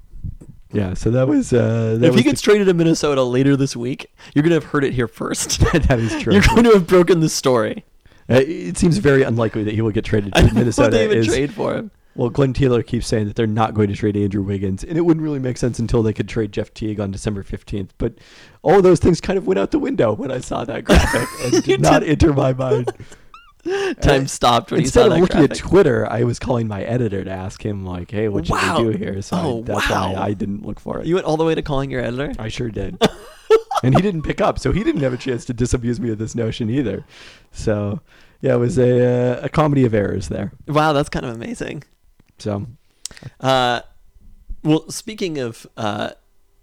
yeah. So that was. Uh, that If was he gets traded to Minnesota later this week, you're going to have heard it here first. the, that is true. You're going to have broken the story. Uh, it seems very unlikely that he will get traded I to don't know Minnesota. what they even is- trade for him. Well, Glenn Taylor keeps saying that they're not going to trade Andrew Wiggins, and it wouldn't really make sense until they could trade Jeff Teague on December fifteenth. But all those things kind of went out the window when I saw that graphic and did not enter my mind. Time Uh, stopped when Instead you saw of that looking graphic. at Twitter, I was calling my editor to ask him, like, hey, what should Wow. we do here? So I- Oh, that's wow. why I didn't look for it. You went all the way to calling your editor? I sure did. And he didn't pick up, so he didn't have a chance to disabuse me of this notion either. So, yeah, it was a, uh, a comedy of errors there. Wow, that's kind of amazing. So, Uh, well, speaking of uh,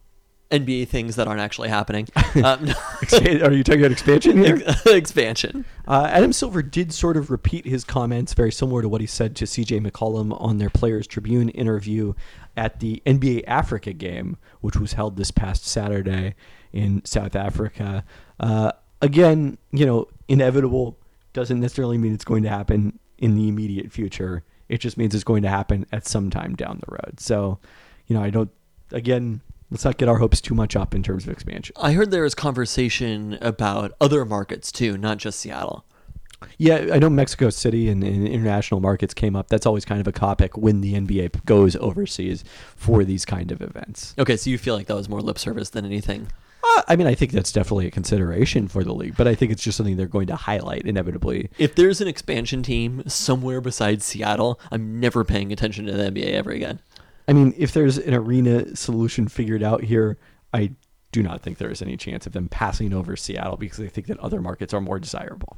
N B A things that aren't actually happening, um, expan- are you talking about expansion here? expansion. Uh, Adam Silver did sort of repeat his comments, very similar to what he said to C J McCollum on their Players Tribune interview at the N B A Africa game, which was held this past Saturday in South Africa. Uh, again, you know, inevitable doesn't necessarily mean it's going to happen in the immediate future. It just means it's going to happen at some time down the road. So, you know, I don't, again, let's not get our hopes too much up in terms of expansion. I heard there was conversation about other markets too, not just Seattle. Yeah, I know Mexico City and, and international markets came up. That's always kind of a topic when the N B A goes overseas for these kind of events. Okay, so you feel like that was more lip service than anything. Uh, I mean, I think that's definitely a consideration for the league, but I think it's just something they're going to highlight inevitably. If there's an expansion team somewhere besides Seattle, I'm never paying attention to the N B A ever again. I mean, if there's an arena solution figured out here, I do not think there is any chance of them passing over Seattle because they think that other markets are more desirable.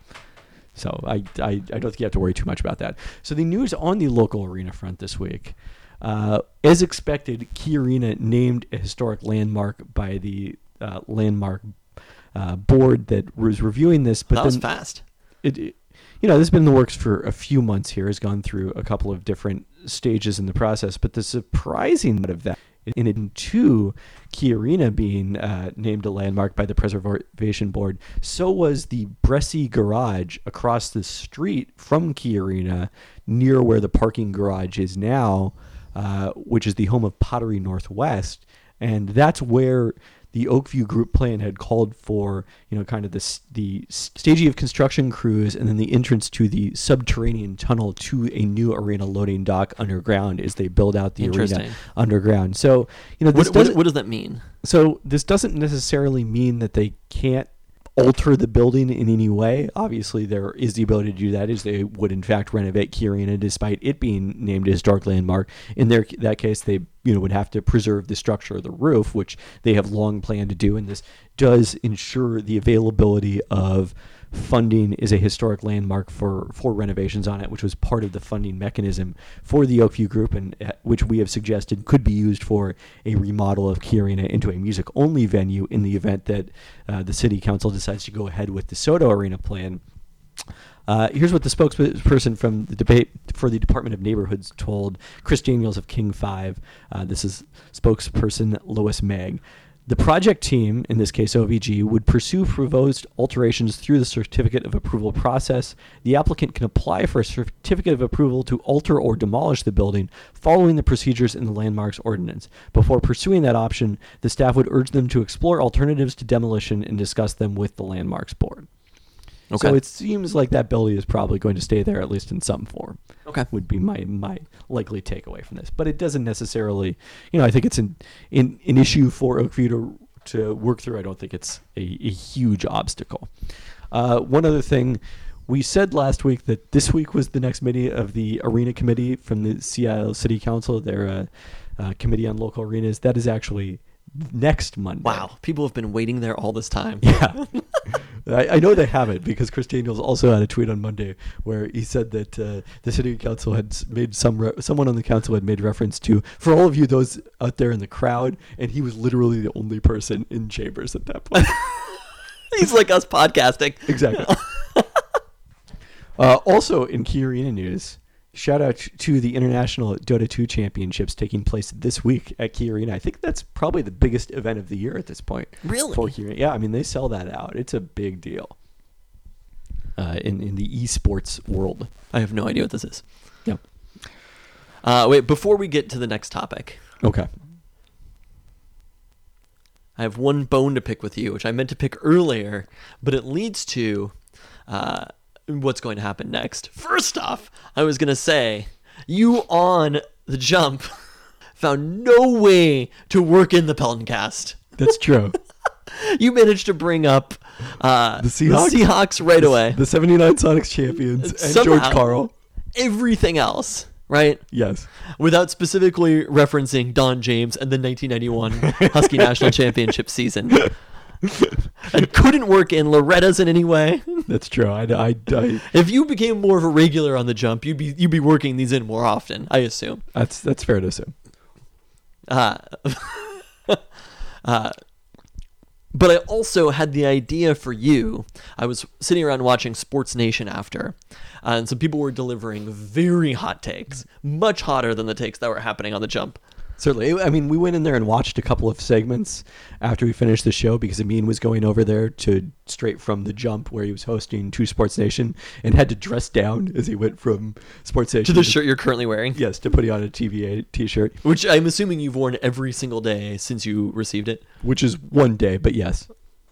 So I, I, I don't think you have to worry too much about that. So the news on the local arena front this week, uh, as expected, Key Arena named a historic landmark by the uh, landmark uh, board that was reviewing this. But That was then fast. it, it- you know, this has been in the works for a few months here, has gone through a couple of different stages in the process. But the surprising part of that, in addition to Key Arena being uh, named a landmark by the Preservation Board, so was the Bressie Garage across the street from Key Arena, near where the parking garage is now, uh, which is the home of Pottery Northwest. And that's where the Oakview Group plan had called for, you know, kind of the, the staging of construction crews and then the entrance to the subterranean tunnel to a new arena loading dock underground as they build out the arena Interesting. underground. So, you know, this What, what, doesn't, what does that mean? so this doesn't necessarily mean that they can't alter the building in any way. Obviously, there is the ability to do that, as they would in fact renovate Key Arena, despite it being named a historic landmark. In their that case, they you know would have to preserve the structure of the roof, which they have long planned to do, and this does ensure the availability of funding is a historic landmark for, for renovations on it, which was part of the funding mechanism for the Oakview Group, and uh, which we have suggested could be used for a remodel of Key Arena into a music-only venue in the event that uh, the city council decides to go ahead with the Soto Arena plan. Uh, here's what the spokesperson from the debate for the Department of Neighborhoods told Chris Daniels of King five. Uh, this is spokesperson Lois Megg. The project team, in this case O V G, would pursue proposed alterations through the certificate of approval process. The applicant can apply for a certificate of approval to alter or demolish the building following the procedures in the landmarks ordinance. Before pursuing that option, the staff would urge them to explore alternatives to demolition and discuss them with the landmarks board. Okay. So it seems like that building is probably going to stay there, at least in some form. Okay. Would be my, my likely takeaway from this. But it doesn't necessarily, you know, I think it's an, an, an issue for Oakview to, to work through. I don't think it's a, a huge obstacle. Uh, one other thing, we said last week that this week was the next meeting of the Arena Committee from the Seattle City Council, their uh, uh, Committee on Local Arenas. That is actually next Monday. Wow, people have been waiting there all this time. Yeah. I, I know they haven't, because Chris Daniels also had a tweet on Monday where he said that uh, the city council had s- made some re- someone on the council had made reference to, for all of you those out there in the crowd, and he was literally the only person in chambers at that point. He's like us podcasting. Exactly. uh, also in Key Arena news, shout out to the International Dota two Championships taking place this week at Key Arena. I think that's probably the biggest event of the year at this point. Really? For Key Arena. Yeah, I mean, they sell that out. It's a big deal uh, in, in the esports world. I have no idea what this is. Yeah. Uh, wait, before we get to the next topic, Okay. I have one bone to pick with you, which I meant to pick earlier, but it leads to uh, what's going to happen next. First off, I was going to say, you on the jump found no way to work in the Peltoncast. That's true. You managed to bring up uh, The Seahawks? Seahawks right away. The seventy-nine Sonics champions and Somehow- George Carl. Everything else, right? Yes. Without specifically referencing Don James and the nineteen ninety-one Husky National Championship season. And couldn't work in Loretta's in any way. That's true. I, I, I, If you became more of a regular on the jump, you'd be you'd be working these in more often, I assume. that's that's fair to assume. Uh, uh, but I also had the idea for you. I was sitting around watching Sports Nation after, uh, and some people were delivering very hot takes, much hotter than the takes that were happening on the jump. Certainly. I mean, we went in there and watched a couple of segments after we finished the show, because Amin was going over there to straight from the jump where he was hosting to Sports Nation and had to dress down as he went from Sports Nation To the shirt you're currently wearing, Yes, to putting on a T V A t-shirt, which I'm assuming you've worn every single day since you received it. which is one day, but yes.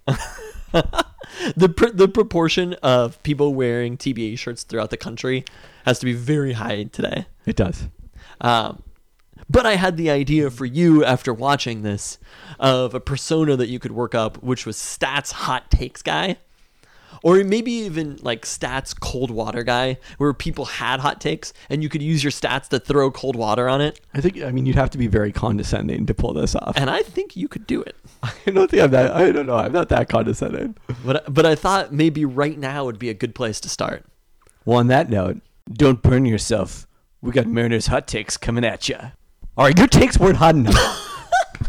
The pr- the proportion of people wearing T B A shirts throughout the country has to be very high today. It does. Um, but I had the idea for you after watching this of a persona that you could work up, which was Stats hot takes guy, or maybe even like Stats cold water guy, where people had hot takes and you could use your stats to throw cold water on it. I think, I mean, you'd have to be very condescending to pull this off. And I think you could do it. I don't think I'm that, I don't know, I'm not that condescending. But but I thought maybe right now would be a good place to start. Well, on that note, don't burn yourself. We got Mariners hot takes coming at you. All right, your takes weren't hot enough.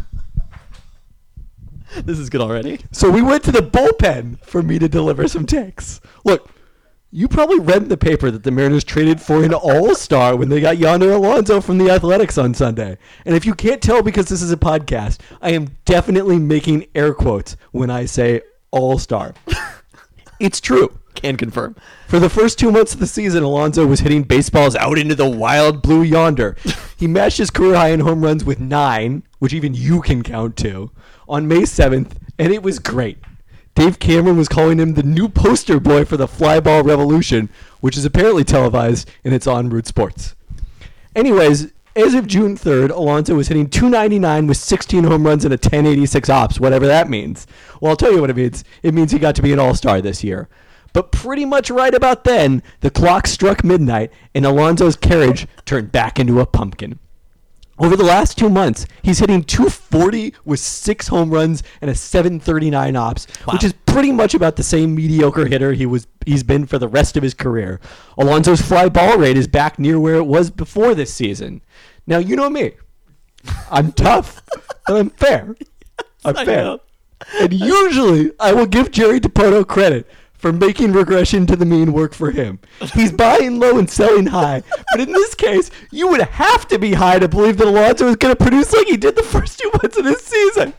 This is good already. So we went to the bullpen for me to deliver some takes. Look, you probably read in the paper that the Mariners traded for an all-star when they got Yonder Alonso from the Athletics on Sunday. And if you can't tell because this is a podcast, I am definitely making air quotes when I say all-star. It's true. Can confirm. For the first two months of the season, Alonso was hitting baseballs out into the wild blue yonder. He matched his career high in home runs with nine, which even you can count to, on May seventh, and it was great. Dave Cameron was calling him the new poster boy for the fly ball revolution, which is apparently televised and it's on Root Sports. Anyways, as of June third, Alonso was hitting two ninety-nine with sixteen home runs and a ten eighty-six ops, whatever that means. Well, I'll tell you what it means. It means he got to be an all-star this year. But pretty much right about then, the clock struck midnight and Alonso's carriage turned back into a pumpkin. Over the last two months, he's hitting two forty with six home runs and a seven thirty-nine ops, Wow. which is pretty much about the same mediocre hitter he was he's been for the rest of his career. Alonso's fly ball rate is back near where it was before this season. Now, you know me. I'm tough, and I'm fair. I'm I fair. know. And usually, I will give Jerry Dipoto credit for making regression to the mean work for him. He's buying low and selling high. But in this case, you would have to be high to believe that Alonso is going to produce like he did the first two months of this season.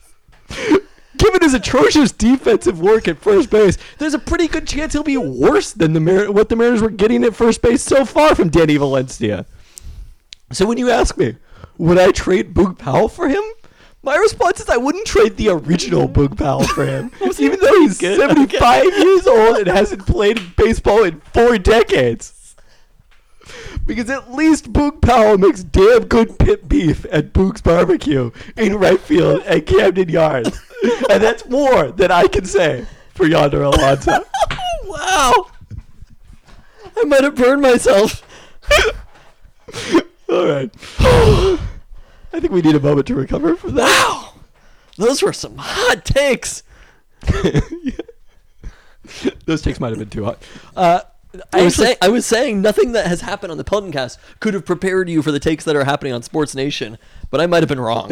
Given his atrocious defensive work at first base, there's a pretty good chance he'll be worse than the Mar- what the Mariners were getting at first base so far from Danny Valencia. So when you ask me, would I trade Boog Powell for him? My response is I wouldn't trade the original Boog Powell for him, even though he's Good, seventy-five years old and hasn't played baseball in four decades. Because at least Boog Powell makes damn good pit beef at Boog's Barbecue in right field at Camden Yards. And that's more than I can say for Yonder Alonso. Wow. I might have burned myself. All right. I think we need a moment to recover from that. Wow. Those were some hot takes. Those takes might have been too hot. Uh, I was, actually- say, I was saying nothing that has happened on the Peltoncast could have prepared you for the takes that are happening on Sports Nation, but I might have been wrong.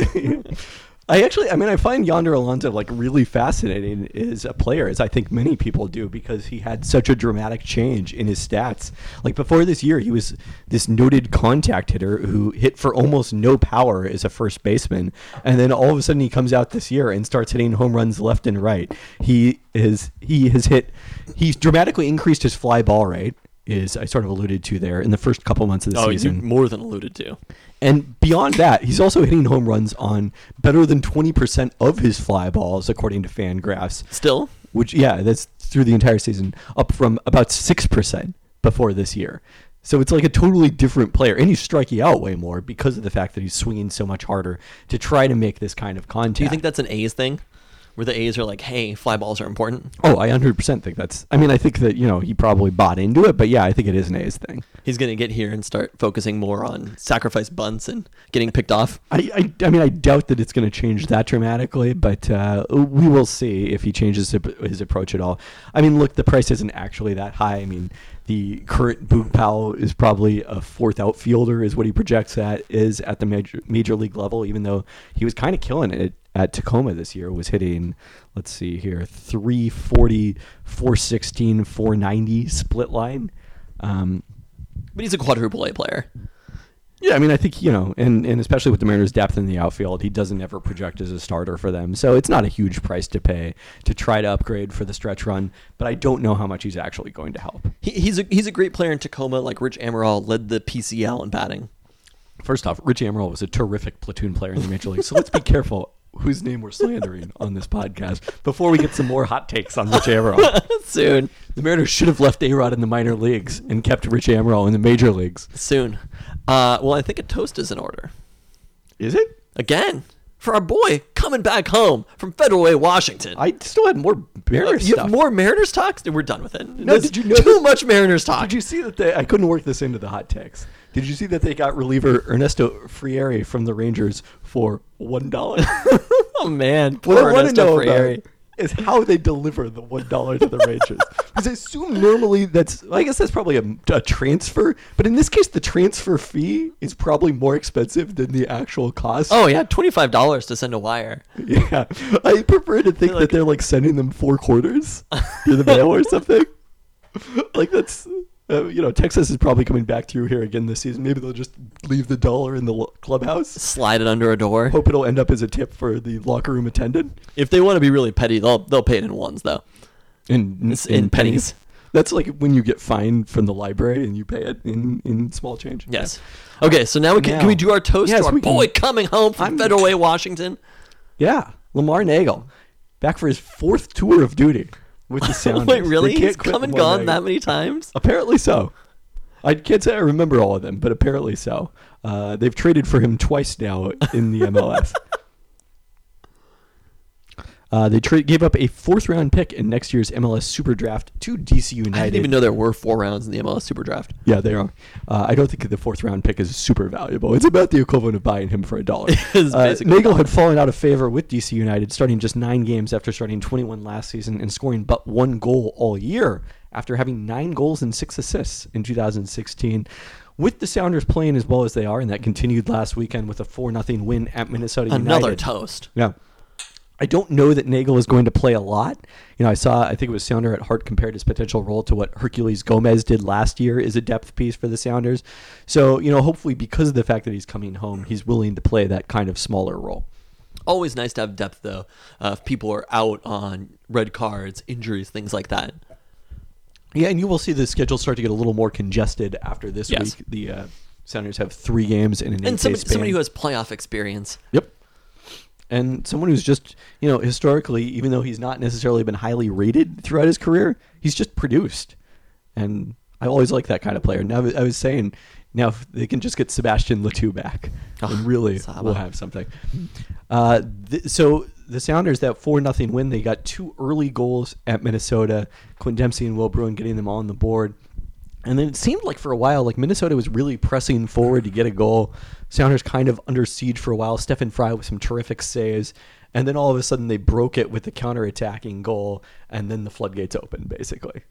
I actually, I mean, I find Yonder Alonso like really fascinating as a player, as I think many people do, because he had such a dramatic change in his stats. Like before this year, he was this noted contact hitter who hit for almost no power as a first baseman, and then all of a sudden he comes out this year and starts hitting home runs left and right. He is he has hit, he's dramatically increased his fly ball rate, is I sort of alluded to there in the first couple months of the Oh, season. you more than alluded to. And beyond that, he's also hitting home runs on better than twenty percent of his fly balls, according to Fangraphs. Still? Which, yeah, that's through the entire season, up from about six percent before this year. So it's like a totally different player. And he's striking out way more because of the fact that he's swinging so much harder to try to make this kind of contact. Do you think that's an A's thing? Where the A's are like, hey, fly balls are important? Oh, I one hundred percent think that's... I mean, I think that, you know, he probably bought into it, but yeah, I think it is an A's thing. He's going to get here and start focusing more on sacrifice bunts and getting picked off. I, I, I mean, I doubt that it's going to change that dramatically, but uh, we will see if he changes his approach at all. I mean, look, the price isn't actually that high. I mean, the current Boog Powell is probably a fourth outfielder, is what he projects that is at the major major league level, even though he was kind of killing it at Tacoma this year, was hitting, let's see here, three forty, four sixteen, four ninety split line. Um, But he's a quadruple A player. Yeah, I mean, I think, you know, and, and especially with the Mariners' depth in the outfield, he doesn't ever project as a starter for them. So it's not a huge price to pay to try to upgrade for the stretch run, but I don't know how much he's actually going to help. He, he's a he's a great player in Tacoma. Like Rich Amaral led the P C L in batting. First off, Richie Amaral was a terrific platoon player in the Major League, so let's be careful whose name we're slandering on this podcast before we get some more hot takes on Rich Amaral. Soon. The Mariners should have left A-Rod in the minor leagues and kept Rich Amaral in the major leagues. Soon. Uh, well, I think a toast is in order. Is it? Again. For our boy coming back home from Federal Way, Washington. I still had more Mariners Uh, you stuff. have more Mariners talks? We're done with it. No, There's did you know too that- much Mariners talk. Did you see that they, I couldn't work this into the hot takes. Did you see that they got reliever Ernesto Frieri from the Rangers for one dollar? Oh, man. Poor What I want to Ernesto know Frieri. about is how they deliver the one dollar to the Rangers. Because I assume normally that's, I guess that's probably a, a transfer, but in this case, the transfer fee is probably more expensive than the actual cost. Oh, yeah. twenty-five dollars to send a wire. Yeah. I prefer to think that they're like sending them four quarters through the mail or something. Like that's, uh, you know, Texas is probably coming back through here again this season. Maybe they'll just leave the dollar in the lo- clubhouse. Slide it under a door. Hope it'll end up as a tip for the locker room attendant. If they want to be really petty, they'll they'll pay it in ones, though. In, It's in pennies. That's like when you get fined from the library and you pay it in, in small change. Yes. Okay, so now we can, Now- can we do our toast Yes, to our we can. boy coming home from I'm- Federal Way, Washington? Yeah. Lamar Nagel. Back for his fourth tour of duty with the Sounders. Wait, really? They can't He's quit come and Lamar gone Nagel. that many times? Apparently so. I can't say I remember all of them, but apparently so. Uh, they've traded for him twice now in the M L S. Uh, they tra- gave up a fourth round pick in next year's M L S Super Draft to D C United. I didn't even know there were four rounds in the M L S Super Draft. Yeah, they are. Uh, I don't think the fourth round pick is super valuable. It's about the equivalent of buying him for a dollar. is Uh, basically a Nagel dollar. had fallen out of favor with D C United, starting just nine games after starting twenty-one last season and scoring but one goal all year after having nine goals and six assists in two thousand sixteen. With the Sounders playing as well as they are, and that continued last weekend with a four nothing win at Minnesota United. Another toast. Yeah. I don't know that Nagel is going to play a lot. You know, I saw, I think it was Sounder at Heart compared his potential role to what Hercules Gomez did last year as a depth piece for the Sounders. So, you know, hopefully because of the fact that he's coming home, he's willing to play that kind of smaller role. Always nice to have depth, though, uh, if people are out on red cards, injuries, things like that. Yeah, and you will see the schedule start to get a little more congested after this Yes. week. The uh, Sounders have three games in an And eight-day somebody, span. somebody who has playoff experience. Yep. And someone who's just, you know, historically, even though he's not necessarily been highly rated throughout his career, he's just produced. And I always like that kind of player. Now, I was saying, now if they can just get Sebastian Letou back, Oh, and really Saba. we'll have something. Uh, th- so the Sounders, that four nothing win, they got two early goals at Minnesota, Quinn Dempsey and Will Bruin getting them all on the board. And then it seemed like for a while, like Minnesota was really pressing forward to get a goal. Sounders kind of under siege for a while. Stephen Fry with some terrific saves. and then all of a sudden they broke it with the counter-attacking goal, and then the floodgates opened, basically.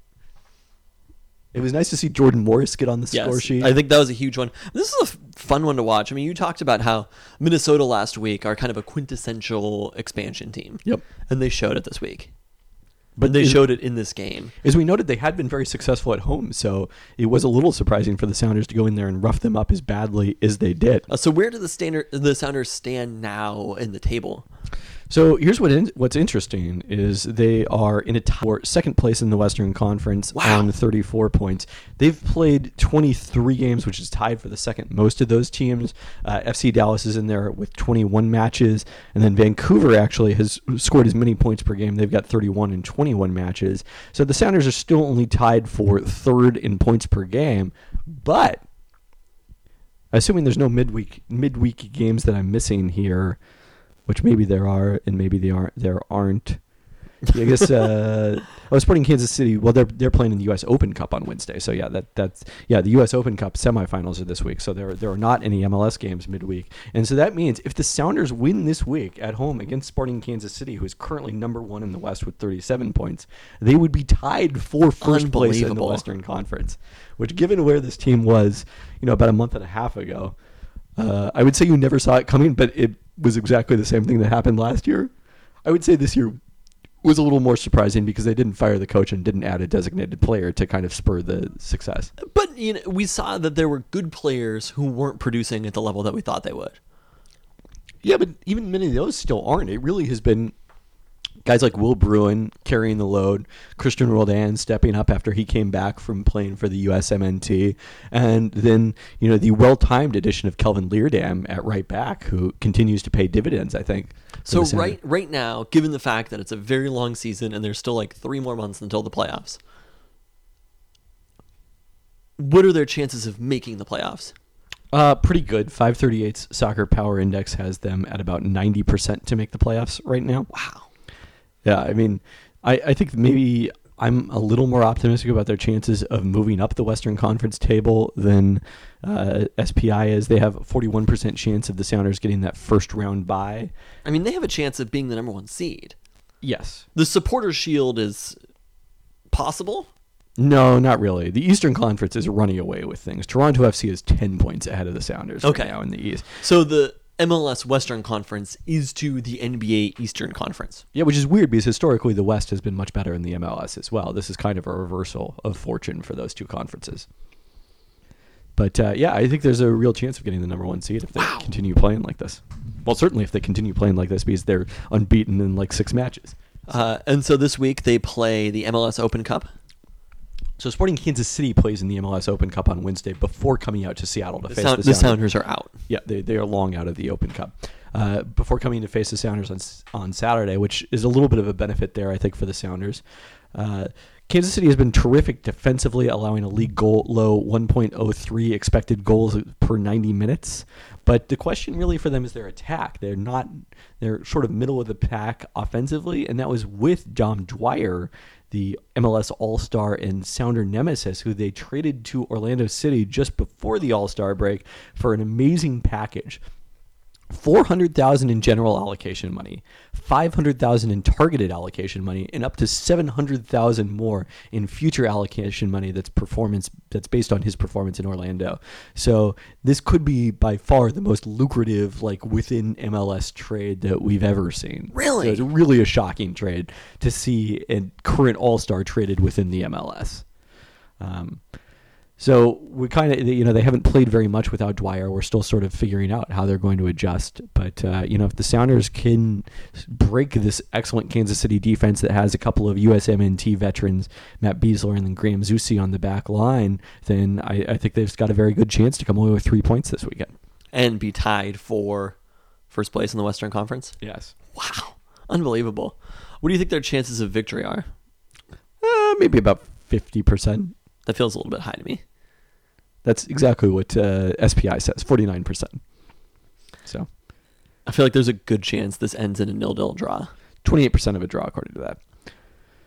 It was nice to see Jordan Morris get on the Yes, score sheet. I think that was a huge one. This is a f- fun one to watch. I mean, you talked about how Minnesota last week are kind of a quintessential expansion team. Yep. And they showed it this week. But But they is- showed it in this game. As we noted, they had been very successful at home, so it was a little surprising for the Sounders to go in there and rough them up as badly as they did. Uh, so where do the standard the Sounders stand now in the table? So here's what in, what's interesting is they are in a tie for second place in the Western Conference Wow. on thirty-four points. They've played twenty-three games, which is tied for the second most of those teams. Uh, F C Dallas is in there with twenty-one matches, and then Vancouver actually has scored as many points per game. They've got thirty-one in twenty-one matches. So the Sounders are still only tied for third in points per game, but assuming there's no midweek midweek games that I'm missing here, which maybe there are, and maybe they aren't. There aren't. I guess. Uh, I was Sporting Kansas City. Well, they're they're playing in the U S Open Cup on Wednesday. So yeah, that that's yeah. The U S Open Cup semifinals are this week. So there there are not any M L S games midweek, and so that means if the Sounders win this week at home against Sporting Kansas City, who is currently number one in the West with thirty-seven points, they would be tied for first place in the Unbelievable. Western Conference. Which, given where this team was, you know, about a month and a half ago. Uh, I would say you never saw it coming, but it was exactly the same thing that happened last year. I would say this year was a little more surprising because they didn't fire the coach and didn't add a designated player to kind of spur the success. But you know, we saw that there were good players who weren't producing at the level that we thought they would. Yeah, but even many of those still aren't. It really has been guys like Will Bruin carrying the load, Christian Roldan stepping up after he came back from playing for the U S M N T, and then, you know, the well-timed addition of Kelvin Leardam at right back, who continues to pay dividends, I think. for So the Sounders. right right now, given the fact that it's a very long season and there's still like three more months until the playoffs, what are their chances of making the playoffs? Uh, pretty good. five thirty-eight's Soccer Power Index has them at about ninety percent to make the playoffs right now. Wow. Yeah, I mean, I, I think maybe I'm a little more optimistic about their chances of moving up the Western Conference table than uh, S P I is. They have a forty-one percent chance of the Sounders getting that first round bye. I mean, they have a chance of being the number one seed. Yes. The Supporters' Shield is possible. No, not really. The Eastern Conference is running away with things. Toronto F C is ten points ahead of the Sounders Okay. right now in the East. So the M L S Western Conference is to the N B A Eastern Conference. Yeah, which is weird because historically the West has been much better in the M L S as well. This is kind of a reversal of fortune for those two conferences. But uh, yeah, I think there's a real chance of getting the number one seed if they continue playing like this. Well, certainly if they continue playing like this because they're unbeaten in like six matches. Uh, and so this week they play the M L S Open Cup. So Sporting Kansas City plays in the M L S Open Cup on Wednesday before coming out to Seattle to The, face Sound- the the Sounders. Sounders are out. Yeah, they, they are long out of the Open Cup. Uh, before coming to face the Sounders on s- on Saturday, which is a little bit of a benefit there, I think, for the Sounders. Uh, Kansas City has been terrific defensively, allowing a league goal low one point oh three expected goals per ninety minutes. But the question really for them is their attack. They're not, they're sort of middle of the pack offensively, and that was with Dom Dwyer, the M L S All-Star and Sounder nemesis, who they traded to Orlando City just before the All-Star break for an amazing package. four hundred thousand dollars in general allocation money, five hundred thousand dollars in targeted allocation money, and up to seven hundred thousand dollars more in future allocation money that's performance that's based on his performance in Orlando. So this could be by far the most lucrative like within M L S trade that we've ever seen. Really? So it's really a shocking trade to see a current All-Star traded within the M L S. Um, So we kind of, you know, they haven't played very much without Dwyer. We're still sort of figuring out how they're going to adjust. But, uh, you know, if the Sounders can break this excellent Kansas City defense that has a couple of U S M N T veterans, Matt Beasler and then Graham Zusi on the back line, then I, I think they've got a very good chance to come away with three points this weekend. And be tied for first place in the Western Conference. Yes. Wow. Unbelievable. What do you think their chances of victory are? Uh, maybe about fifty percent. That feels a little bit high to me. That's exactly what uh, S P I says, forty-nine percent. So I feel like there's a good chance this ends in a nil-nil draw. twenty-eight percent of a draw according to that.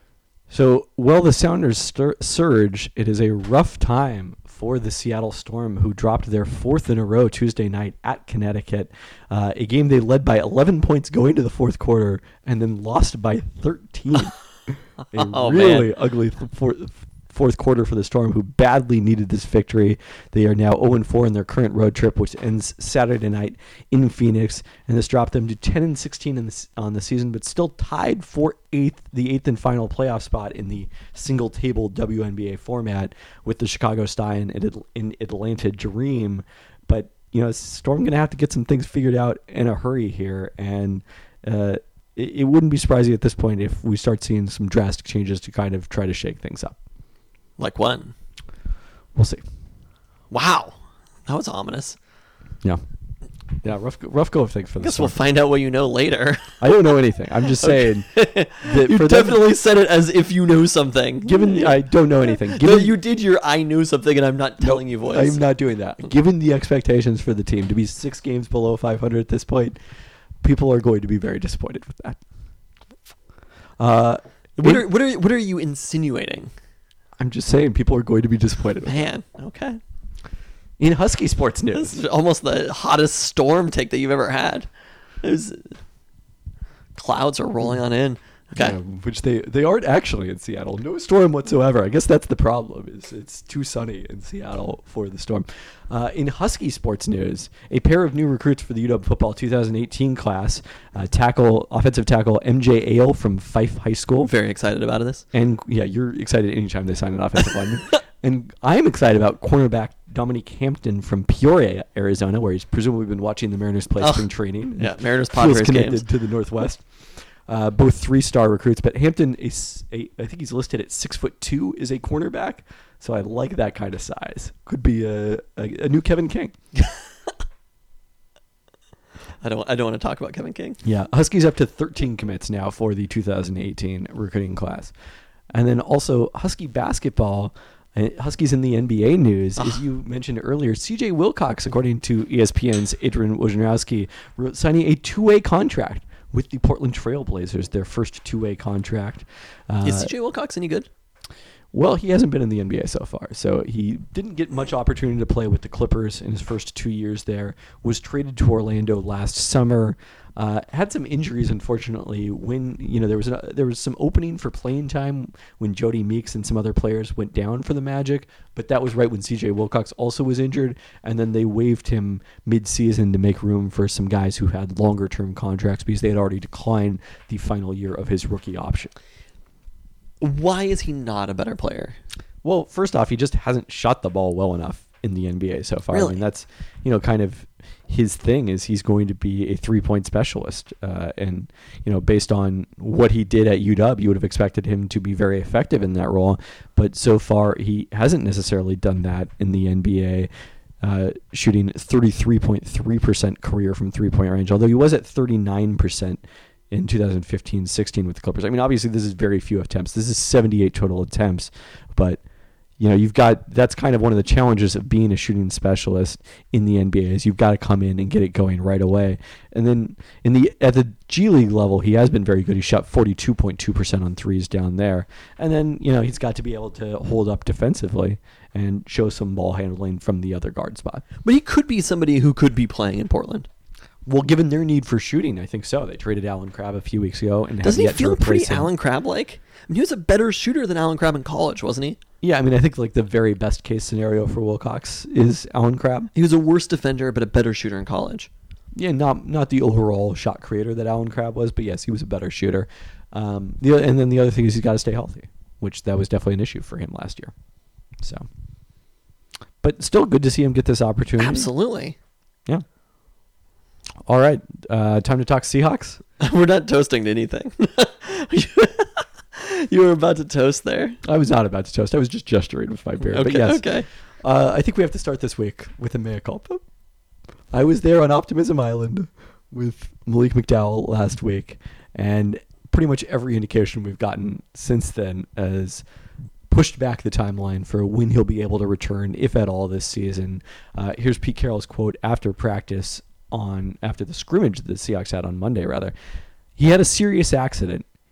So, while the Sounders stir- surge, it is a rough time for the Seattle Storm, who dropped their fourth in a row Tuesday night at Connecticut. Uh, a game they led by eleven points going to the fourth quarter and then lost by thirteen. a Oh, really man. ugly th- fourth, fourth quarter for the Storm, who badly needed this victory. They are now oh and four in their current road trip, which ends Saturday night in Phoenix, and this dropped them to ten and sixteen in the, on the season, but still tied for eighth, the eighth and final playoff spot in the single-table W N B A format with the Chicago Stallion in, in Atlanta Dream. But you know, Storm going to have to get some things figured out in a hurry here, and uh, it, it wouldn't be surprising at this point if we start seeing some drastic changes to kind of try to shake things up. Like when? We'll see. Wow. That was ominous. Yeah. Yeah, rough rough go of things for I the guess Storm. we'll find out what you know later. I don't know anything. I'm just saying that You for them- definitely said it as if you know something. given I don't know anything. No, Given you did your I knew something and I'm not telling you voice. I'm not doing that. Given the expectations for the team to be six games below five hundred at this point, people are going to be very disappointed with that. Uh, What in- are, what are what are you insinuating? I'm just saying people are going to be disappointed with that. Man, okay. In Husky sports news, This is almost the hottest storm take that you've ever had. It was, clouds are rolling on in. Okay. Yeah, which they they aren't actually in Seattle. No storm whatsoever. I guess that's the problem. Is it's too sunny in Seattle for the Storm. Uh, in Husky sports news, a pair of new recruits for the U W football twenty eighteen class, uh, tackle offensive tackle M J Ale from Fife High School. Very excited about this. And yeah, you're excited anytime they sign an offensive lineman. And I'm excited about cornerback Dominique Hampton from Peoria, Arizona, where he's presumably been watching the Mariners play Oh, spring training. yeah, Mariners Feels Padres connected games. to the Northwest. Uh, both three-star recruits, but Hampton is a, I think he's listed at six foot two is a cornerback, so I like that kind of size. Could be a, a, a new Kevin King. I don't I don't want to talk about Kevin King. Yeah, Huskies up to thirteen commits now for the two thousand eighteen recruiting class, and then also Husky basketball. uh, Huskies in the N B A news, as you mentioned earlier, C J Wilcox, according to E S P N's Adrian Wojnarowski, wrote- signing a two-way contract with the Portland Trail Blazers, their first two-way contract. Uh, Is C J Wilcox any good? Well, he hasn't been in the N B A so far, so he didn't get much opportunity to play with the Clippers in his first two years there. Was traded to Orlando last summer. Uh, had some injuries, unfortunately. When you know there was a, there was some opening for playing time when Jody Meeks and some other players went down for the Magic, but that was right when C J Wilcox also was injured, and then they waived him mid-season to make room for some guys who had longer-term contracts because they had already declined the final year of his rookie option. Why is he not a better player? Well, first off, he just hasn't shot the ball well enough in the N B A so far. I Really? mean, that's, you know, kind of his thing is he's going to be a three-point specialist. Uh, and, you know, based on what he did at U W, you would have expected him to be very effective in that role. But so far, he hasn't necessarily done that in the N B A. Uh, shooting thirty-three point three percent career from three-point range, although he was at thirty-nine percent in two thousand fifteen sixteen with the Clippers. I mean, obviously, this is very few attempts. This is seventy-eight total attempts, but you know, you've got that's kind of one of the challenges of being a shooting specialist in the N B A is you've got to come in and get it going right away. And then in the at the G League level, he has been very good. He shot forty-two point two percent on threes down there. And then, you know, he's got to be able to hold up defensively and show some ball handling from the other guard spot. But he could be somebody who could be playing in Portland. Well, given their need for shooting, I think so. They traded Alan Crabb a few weeks ago and Doesn't have he yet to feel replace pretty him. Alan Crabb-like? I mean, he was a better shooter than Alan Crabb in college, wasn't he? Yeah, I mean, I think like the very best case scenario for Wilcox is Alan Crabb. He was a worse defender, but a better shooter in college. Yeah, not not the overall shot creator that Alan Crabb was, but yes, he was a better shooter. Um, the and then the other thing is he's got to stay healthy, which that was definitely an issue for him last year. So, but still good to see him get this opportunity. Absolutely. Yeah. All right, uh, time to talk Seahawks. We're not toasting to anything. You were about to toast there. I was not about to toast. I was just gesturing with my beer. Okay, but yes, okay. Uh, I think we have to start this week with a mea culpa. I was there on Optimism Island with Malik McDowell last week, and pretty much every indication we've gotten since then has pushed back the timeline for when he'll be able to return, if at all, this season. Uh, here's Pete Carroll's quote after practice on after the scrimmage that the Seahawks had on Monday, rather. He had a serious accident.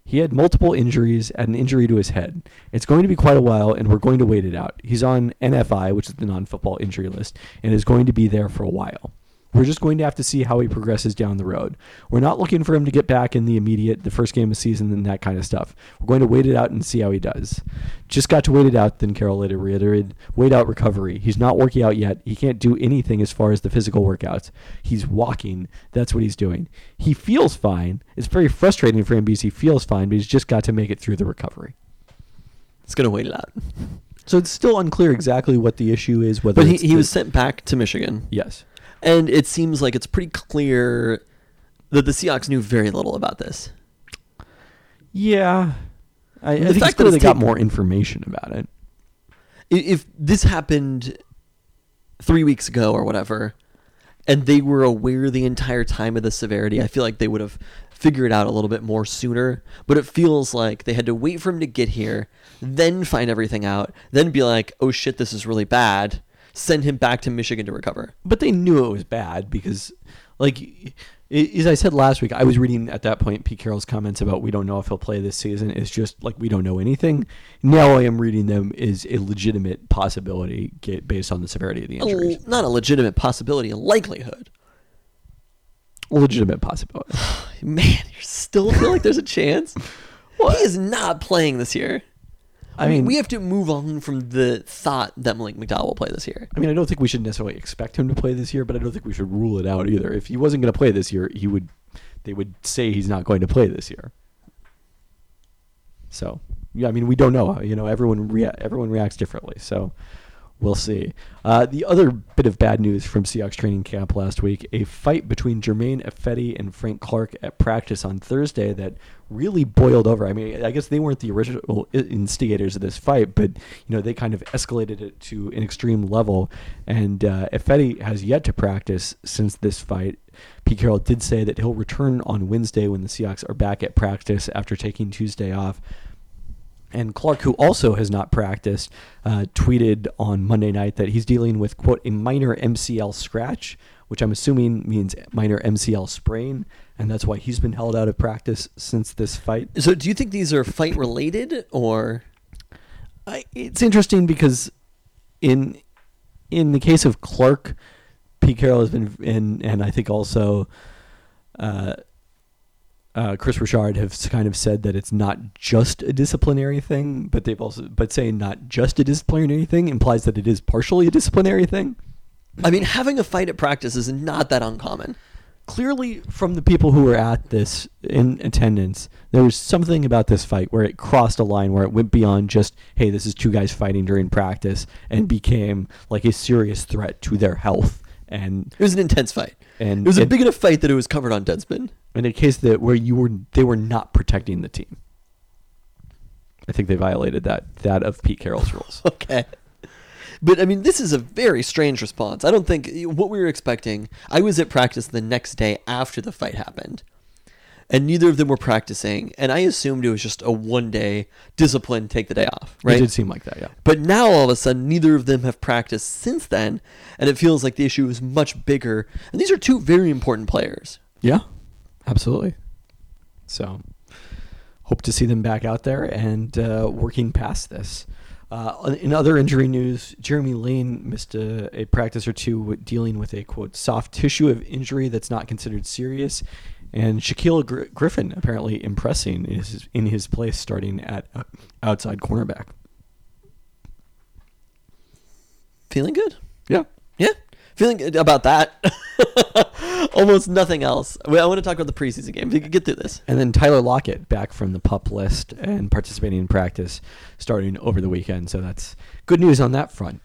He had multiple injuries and an injury to his head. It's going to be quite a while, and we're going to wait it out. He's on N F I, which is the non-football injury list, and is going to be there for a while. We're just going to have to see how he progresses down the road. We're not looking for him to get back in the immediate, the first game of the season and that kind of stuff. We're going to wait it out and see how he does. Just got to wait it out, then Carroll later reiterated, wait out recovery. He's not working out yet. He can't do anything as far as the physical workouts. He's walking. That's what he's doing. He feels fine. It's very frustrating for him because he feels fine, but he's just got to make it through the recovery. It's going to wait it out. So it's still unclear exactly what the issue is. Whether But he, it's he the, was sent back to Michigan. Yes. And it seems like it's pretty clear that the Seahawks knew very little about this. Yeah. I, I The think fact it's clear that they it's got taken- more information about it. I- If this happened three weeks ago or whatever, and they were aware the entire time of the severity, I feel like they would have figured it out a little bit more sooner. But it feels like they had to wait for him to get here, then find everything out, then be like, oh shit, this is really bad. Send him back to Michigan to recover. But they knew it was bad because, like, i- as I said last week, I was reading at that point Pete Carroll's comments about we don't know if he'll play this season. It's just like we don't know anything. Now I am reading them as a legitimate possibility get, based on the severity of the injuries. A- not a legitimate possibility, a likelihood. A legitimate possibility. Man, you still feel like there's a chance? He is not playing this year. I I mean, mean- we have to move on from the thought that Malik McDowell will play this year. I mean, I don't think we should necessarily expect him to play this year, but I don't think we should rule it out either. If he wasn't going to play this year, he would. They would say he's not going to play this year. So, yeah, I mean, we don't know. You know, everyone rea- everyone reacts differently. So, we'll see. Uh, the other bit of bad news from Seahawks training camp last week: a fight between Jermaine Effetti and Frank Clark at practice on Thursday that really boiled over. I mean, I guess they weren't the original i- instigators of this fight, but you know, they kind of escalated it to an extreme level. And uh, Effetti has yet to practice since this fight. Pete Carroll did say that he'll return on Wednesday when the Seahawks are back at practice after taking Tuesday off. And Clark, who also has not practiced, uh, tweeted on Monday night that he's dealing with, quote, a minor M C L scratch, which I'm assuming means minor M C L sprain, and that's why he's been held out of practice since this fight. So do you think these are fight related or? I, it's interesting because in in the case of Clark, Pete Carroll has been, and, and I think also uh, uh, Chris Richard have kind of said that it's not just a disciplinary thing, but they've also, but saying not just a disciplinary thing implies that it is partially a disciplinary thing. I mean, having a fight at practice is not that uncommon. Clearly, from the people who were at this in attendance, there was something about this fight where it crossed a line where it went beyond just, hey, this is two guys fighting during practice, and became like a serious threat to their health. And It was an intense fight. And it was a it- big enough fight that it was covered on Deadspin. in a case that where you were, they were not protecting the team. I think they violated that that of Pete Carroll's rules. Okay. But, I mean, this is a very strange response. I don't think what we were expecting. I was at practice the next day after the fight happened, and neither of them were practicing, and I assumed it was just a one-day discipline, take the day off, It right? did seem like that, yeah. But now, all of a sudden, neither of them have practiced since then, and it feels like the issue is much bigger. And these are two very important players. Yeah, absolutely. So, hope to see them back out there and uh, working past this. Uh, in other injury news, Jeremy Lane missed a, a practice or two with dealing with a, quote, soft tissue of injury that's not considered serious. And Shaquille Gr- Griffin apparently impressing in his, in his place starting at uh, outside cornerback. Feeling good? Yeah. Yeah. Feeling good about that. Almost nothing else. Well, I want to talk about the preseason game. If we could get through this. And then Tyler Lockett back from the PUP list and participating in practice starting over the weekend. So that's good news on that front.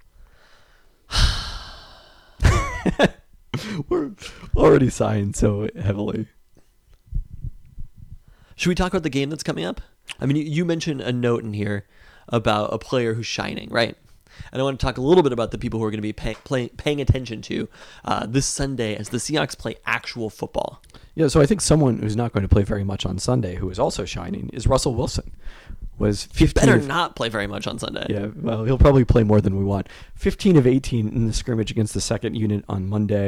We're already signed so heavily. Should we talk about the game that's coming up? I mean, you, you mentioned a note in here about a player who's shining, right? And I want to talk a little bit about the people who are going to be pay, play, paying attention to uh, this Sunday as the Seahawks play actual football. Yeah, so I think someone who's not going to play very much on Sunday, who is also shining, is Russell Wilson. Was fifteen Better of- not play very much on Sunday. Yeah, well, he'll probably play more than we want. fifteen of eighteen in the scrimmage against the second unit on Monday.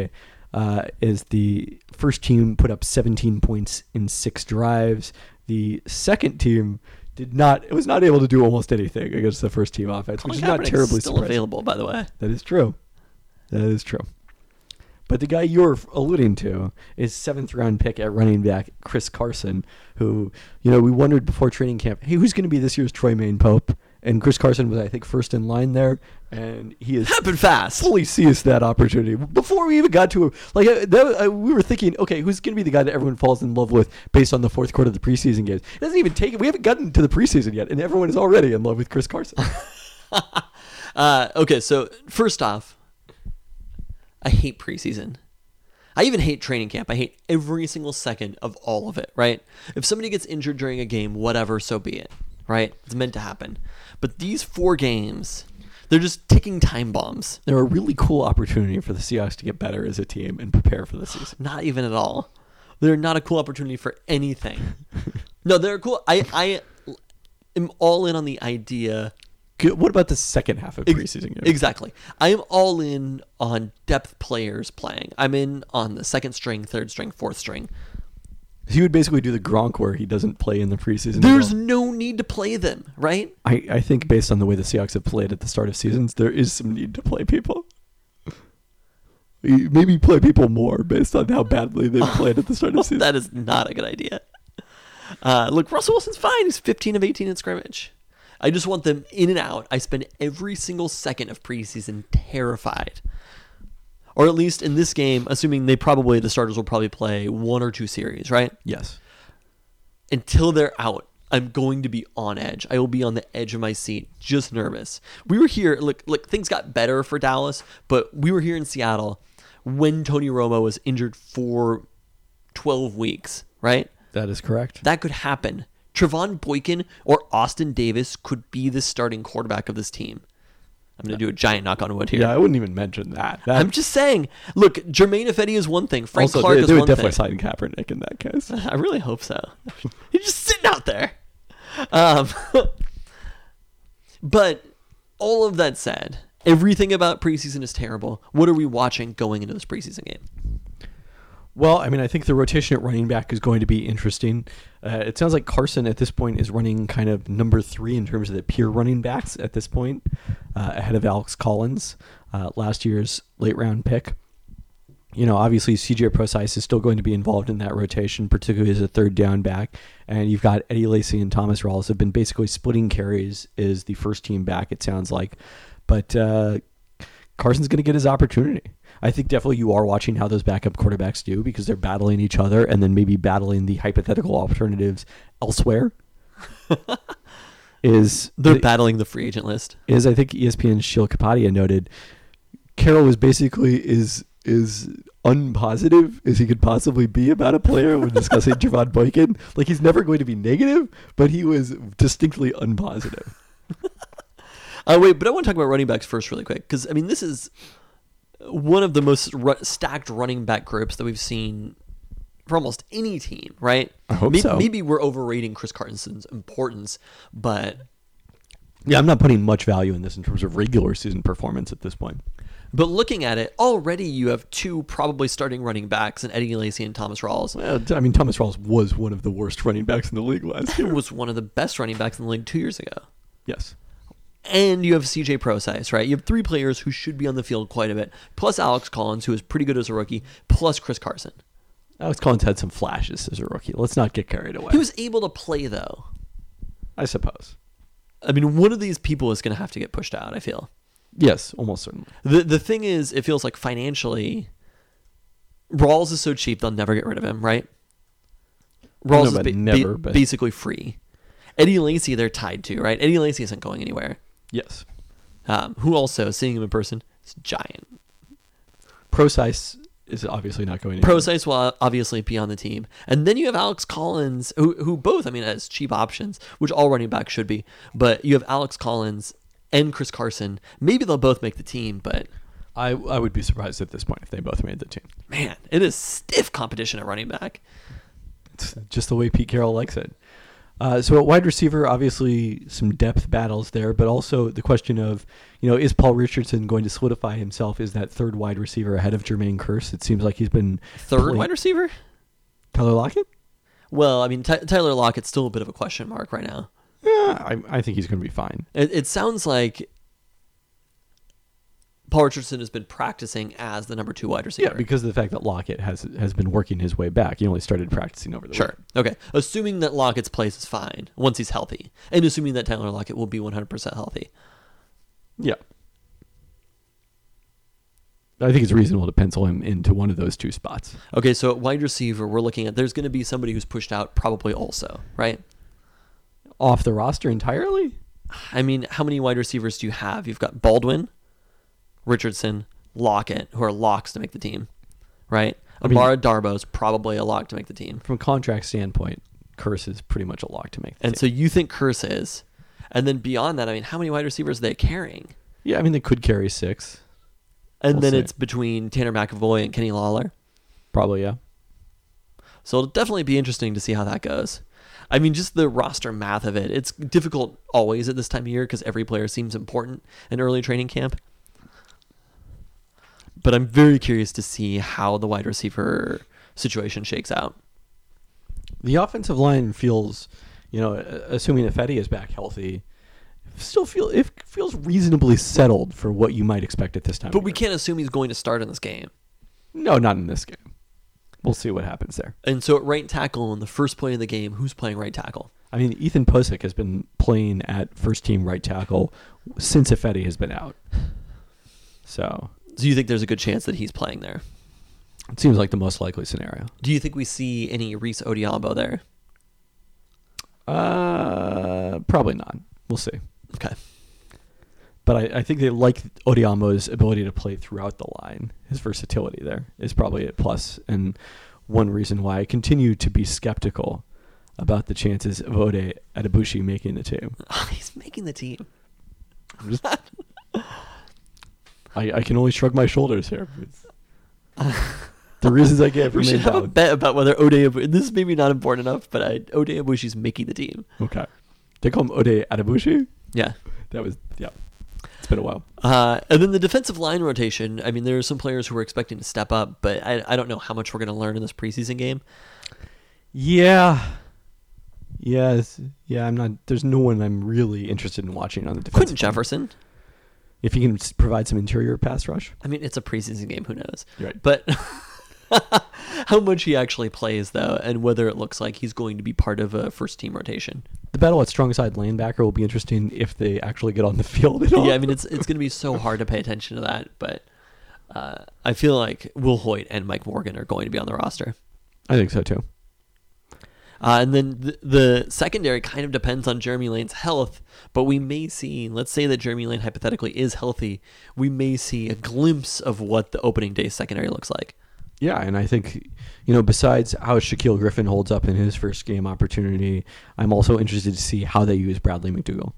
uh, is the first team put up seventeen points in six drives. The second team did not. It was not able to do almost anything against the first team offense, which is not terribly still surprising. available, by the way. That is true. That is true. But the guy you're alluding to is seventh round pick at running back Chris Carson, who, you know, we wondered before training camp, hey, who's going to be this year's Troy Maine Pope? And Chris Carson was, I think, first in line there, and he is Happened fast. fully seized that opportunity before we even got to a, like uh, that, uh, we were thinking, okay, who's going to be the guy that everyone falls in love with based on the fourth quarter of the preseason games? It doesn't even take it. We haven't gotten to the preseason yet, and everyone is already in love with Chris Carson. uh, okay, so first off, I hate preseason. I even hate training camp. I hate every single second of all of it, right? If somebody gets injured during a game, whatever, so be it, right? It's meant to happen. But these four games, they're just ticking time bombs. They're a really cool opportunity for the Seahawks to get better as a team and prepare for the season. Not even at all. They're not a cool opportunity for anything. No, they're cool. I, I am all in on the idea. Good. What about the second half of preseason games? Exactly. I am all in on depth players playing. I'm in on the second string, third string, fourth string. He would basically do the Gronk where he doesn't play in the preseason. There's no need to play them, right? I, I think based on the way the Seahawks have played at the start of seasons, there is some need to play people. Maybe play people more based on how badly they've played at the start of season. That is not a good idea. Uh, look, Russell Wilson's fine. He's fifteen of eighteen in scrimmage. I just want them in and out. I spend every single second of preseason terrified. Or at least in this game, assuming they probably, the starters will probably play one or two series, right? Yes. Until they're out, I'm going to be on edge. I will be on the edge of my seat, just nervous. We were here, look, look, things got better for Dallas, but we were here in Seattle when Tony Romo was injured for twelve weeks, right? That is correct. That could happen. Trevon Boykin or Austin Davis could be the starting quarterback of this team. I'm going to do a giant knock on wood here. Yeah, I wouldn't even mention that. that I'm just saying, look, Jermaine Ifedi is one thing. Frank also, Clark they, is they would one definitely thing. sign Kaepernick in that case. I really hope so. He's just sitting out there. Um, but all of that said, everything about preseason is terrible. What are we watching going into this preseason game? Well, I mean, I think the rotation at running back is going to be interesting. Uh, it sounds like Carson at this point is running kind of number three in terms of the pure running backs at this point, uh, ahead of Alex Collins, uh, last year's late round pick. You know, obviously C J Prosise is still going to be involved in that rotation, particularly as a third down back. And you've got Eddie Lacy and Thomas Rawls have been basically splitting carries as the first team back, it sounds like. But uh, Carson's going to get his opportunity. I think definitely you are watching how those backup quarterbacks do because they're battling each other and then maybe battling the hypothetical alternatives elsewhere. is They're the, battling the free agent list. Is I think E S P N's Sheil Kapadia noted, Carroll is basically is is unpositive as he could possibly be about a player when discussing Trevon Boykin. Like he's never going to be negative, but he was distinctly unpositive. Uh, wait, but I want to talk about running backs first really quick because, I mean, this is one of the most ru- stacked running back groups that we've seen for almost any team, right? I hope maybe, so. Maybe we're overrating Chris Carson's importance, but Yeah, I'm not putting much value in this in terms of regular season performance at this point. but looking at it, already you have two probably starting running backs in Eddie Lacy and Thomas Rawls. Well, I mean, Thomas Rawls was one of the worst running backs in the league last He year. was one of the best running backs in the league two years ago. Yes. And you have C J Prosise, right? You have three players who should be on the field quite a bit, plus Alex Collins, who is pretty good as a rookie, plus Chris Carson. Alex Collins had some flashes as a rookie. Let's not get carried away. He was able to play, though. I suppose. I mean, one of these people is going to have to get pushed out, I feel. Yes, almost certainly. The the thing is, it feels like financially, Rawls is so cheap, they'll never get rid of him, right? Rawls is about ba- never, ba- but- basically free. Eddie Lacy, they're tied to, right? Eddie Lacy isn't going anywhere. Yes. Um, who also, seeing him in person, is giant. Prosise is obviously not going anywhere. Prosise will obviously be on the team. And then you have Alex Collins, who, who both, I mean, as cheap options, which all running backs should be. But you have Alex Collins and Chris Carson. Maybe they'll both make the team, but I, I would be surprised at this point if they both made the team. man, it is stiff competition at running back. It's just the way Pete Carroll likes it. Uh, so at wide receiver, obviously some depth battles there, but also the question of, you know, is Paul Richardson going to solidify himself as that third wide receiver ahead of Jermaine Kearse? It seems like he's been Third playing- wide receiver? Tyler Lockett? Well, I mean, Ty- Tyler Lockett's still a bit of a question mark right now. Yeah, I, I think he's going to be fine. It, it sounds like Paul Richardson has been practicing as the number two wide receiver. Yeah, because of the fact that Lockett has has been working his way back. He only started practicing over the Sure. Okay. Assuming that Lockett's place is fine once he's healthy, and assuming that Tyler Lockett will be one hundred percent healthy. Yeah. I think it's reasonable to pencil him into one of those two spots. Okay, so at wide receiver, we're looking at there's going to be somebody who's pushed out probably also, right? Off the roster entirely? I mean, how many wide receivers do you have? You've got Baldwin, Richardson, Lockett, who are locks to make the team, right? I mean- Amara Darbo's probably a lock to make the team. From a contract standpoint, Kearse is pretty much a lock to make the And team. so you think Kearse is. And then beyond that, I mean, how many wide receivers are they carrying? Yeah, I mean, they could carry six. And We'll then see. it's between Tanner McAvoy and Kenny Lawler. Probably, yeah. So it'll definitely be interesting to see how that goes. I mean, just the roster math of it. It's difficult always at this time of year because every player seems important in early training camp. But I'm very curious to see how the wide receiver situation shakes out. The offensive line feels, you know, assuming Ifedi is back healthy, still feel it feels reasonably settled for what you might expect at this time. But of we year. can't assume he's going to start in this game. No, not in this game. We'll see what happens there. And so at right tackle in the first play of the game, who's playing right tackle? I mean, Ethan Posick has been playing at first team right tackle since Ifedi has been out. So Do you think there's a good chance that he's playing there? it seems like the most likely scenario. Do you think we see any Reese Odiabo there? Uh, probably not. We'll see. Okay. But I, I think they like Odiamo's ability to play throughout the line. His versatility there is probably a plus, and one reason why I continue to be skeptical about the chances of Ode Adebushi making the team. He's making the team. I'm just- I, I can only shrug my shoulders here. The reasons I gave We remain should have a valid. bet about whether Ode Abu- this is maybe not important enough, but I, Ode Abushi's making the team. Okay. They call him Ode Adebushi? Yeah. That was, yeah. It's been a while. Uh, and then the defensive line rotation. I mean, there are some players who are expecting to step up, but I, I don't know how much we're going to learn in this preseason game. Yeah. Yes. Yeah, I'm not, there's no one I'm really interested in watching on the defensive Quentin line. Jefferson. If he can s- provide some interior pass rush. I mean, it's a preseason game. Who knows? You're right. But how much he actually plays, though, and whether it looks like he's going to be part of a first team rotation. The battle at strong side linebacker will be interesting if they actually get on the field at all. Yeah, I mean, it's it's going to be so hard to pay attention to that, but uh, I feel like Will Hoyt and Mike Morgan are going to be on the roster. I think so too. Uh, and then the, the secondary kind of depends on Jeremy Lane's health, but we may see, let's say that Jeremy Lane hypothetically is healthy, we may see a glimpse of what the opening day secondary looks like. Yeah, and I think, you know, besides how Shaquille Griffin holds up in his first game opportunity, I'm also interested to see how they use Bradley McDougall.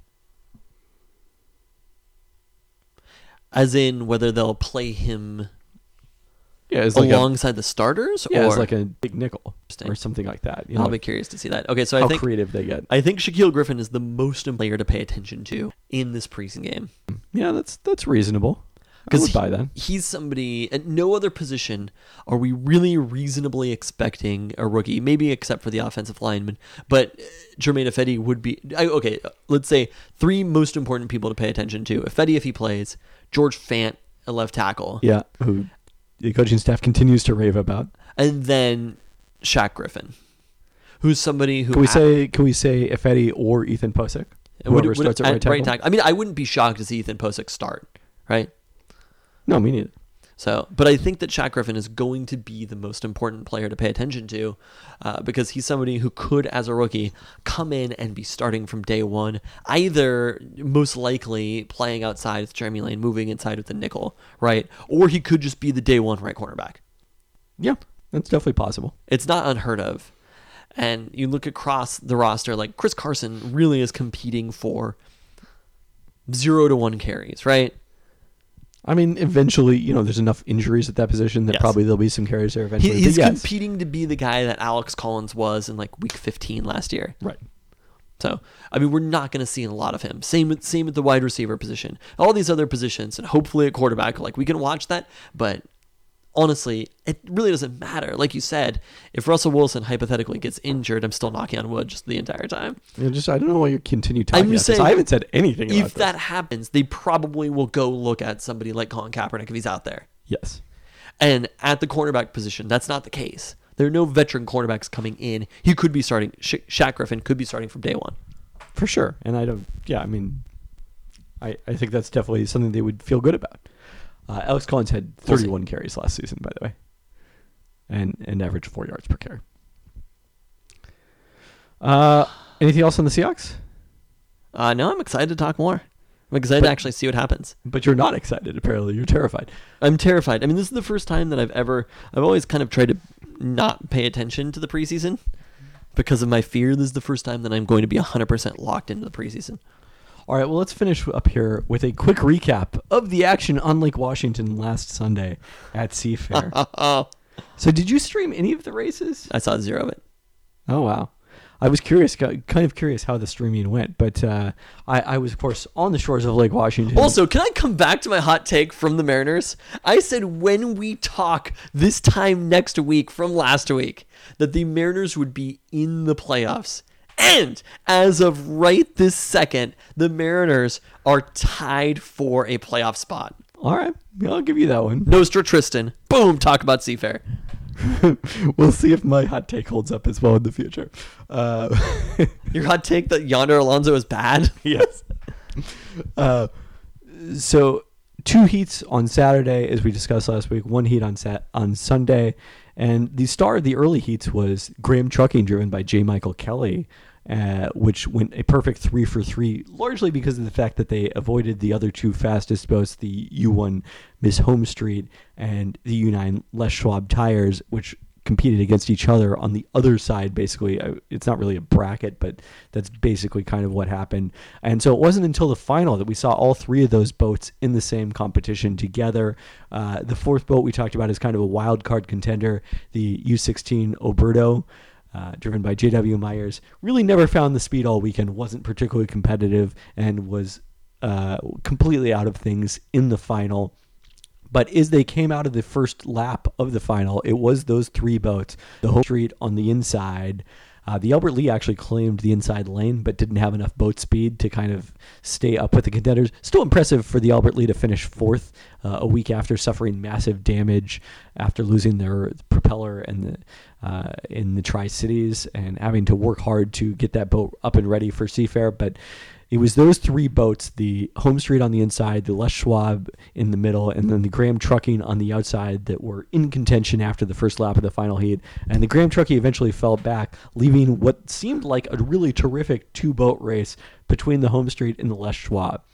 As in whether they'll play him Yeah, it's like a, alongside the starters, yeah, or it's like a big nickel Interesting. or something like that. You I'll know, be curious to see that. Okay, so how I think creative they get. I think Shaquille Griffin is the most important player to pay attention to in this preseason game. Yeah, that's that's reasonable. I would buy that. He's somebody at no other position are we really reasonably expecting a rookie, maybe except for the offensive lineman. But Jermaine Ifedi would be I- okay. Let's say three most important people to pay attention to: Ifedi if he plays, George Fant at left tackle, Yeah, who the coaching staff continues to rave about. and then Shaq Griffin, who's somebody who Can we a- say can we say Ifedi or Ethan Posick? would- Whoever would- starts at right tackle. I mean, I wouldn't be shocked to see Ethan Posick start, right? No, me neither. So, but I think that Shaq Griffin is going to be the most important player to pay attention to uh, because he's somebody who could, as a rookie, come in and be starting from day one, either most likely playing outside with Jeremy Lane, moving inside with the nickel, right? Or he could just be the day one right cornerback. Yeah, that's definitely possible. It's not unheard of. And you look across the roster, like Chris Carson really is competing for zero to one carries, right? I mean, eventually, you know, there's enough injuries at that position that Yes. probably there'll be some carries there He, eventually. he's But yes. competing to be the guy that Alex Collins was in like week fifteen last year. Right. So, I mean, we're not going to see a lot of him. Same with, same with the wide receiver position. All these other positions, and hopefully at quarterback, like we can watch that. But honestly, it really doesn't matter. Like you said, if Russell Wilson hypothetically gets injured, I'm still knocking on wood just the entire time. You know, just I don't know why you continue talking I'm about just this. saying, I haven't said anything about If this. that happens, they probably will go look at somebody like Colin Kaepernick if he's out there. Yes. And at the cornerback position, that's not the case. There are no veteran cornerbacks coming in. He could be starting. Sha- Shaq Griffin could be starting from day one. For sure. And I don't, yeah, I mean, I, I think that's definitely something they would feel good about. Uh, Alex Collins had thirty-one We'll carries last season, by the way, and, and averaged four yards per carry. Uh, anything else on the Seahawks? Uh, no, I'm excited to talk more. I'm excited But- to actually see what happens. But you're not excited, apparently. You're terrified. I'm terrified. I mean, this is the first time that I've ever, I've always kind of tried to not pay attention to the preseason because of my fear. This is the first time that I'm going to be one hundred percent locked into the preseason. All right, well, let's finish up here with a quick recap of the action on Lake Washington last Sunday at Seafair. Oh, So did you stream any of the races? I saw zero of it. Oh, wow. I was curious, kind of curious how the streaming went, but uh, I, I was, of course, on the shores of Lake Washington. Also, can I come back to my hot take from the Mariners? I said when we talk this time next week from last week that the Mariners would be in the playoffs. And as of right this second, the Mariners are tied for a playoff spot. All right, I'll give you that one. Nostra Tristan. Boom, talk about Seafair. We'll see if my hot take holds up as well in the future. Uh, Your hot take that Yonder Alonso is bad? yes. Uh, so two heats on Saturday, as we discussed last week. One heat on sat on Sunday, and the star of the early heats was Graham Trucking, driven by J. Michael Kelly, uh, which went a perfect three for three, largely because of the fact that they avoided the other two fastest boats, the U one Miss Home Street and the U nine Les Schwab tires, which competed against each other on the other side. Basically, it's not really a bracket, but that's basically kind of what happened. And so it wasn't until the final that we saw all three of those boats in the same competition together. Uh, the fourth boat we talked about is kind of a wild card contender, the U sixteen Oberto, uh, driven by J W Myers. Really never found the speed all weekend, wasn't particularly competitive, and was uh, completely out of things in the final. But as they came out of the first lap of the final, it was those three boats. The Home Street on the inside. Uh, the Albert Lee actually claimed the inside lane, but didn't have enough boat speed to kind of stay up with the contenders. Still impressive for the Albert Lee to finish fourth uh, a week after suffering massive damage after losing their propeller and the, uh, in the Tri-Cities and having to work hard to get that boat up and ready for Seafair. But it was those three boats, the Home Street on the inside, the Les Schwab in the middle, and then the Graham Trucking on the outside that were in contention after the first lap of the final heat. And the Graham Trucking eventually fell back, leaving what seemed like a really terrific two-boat race between the Home Street and the Les Schwab.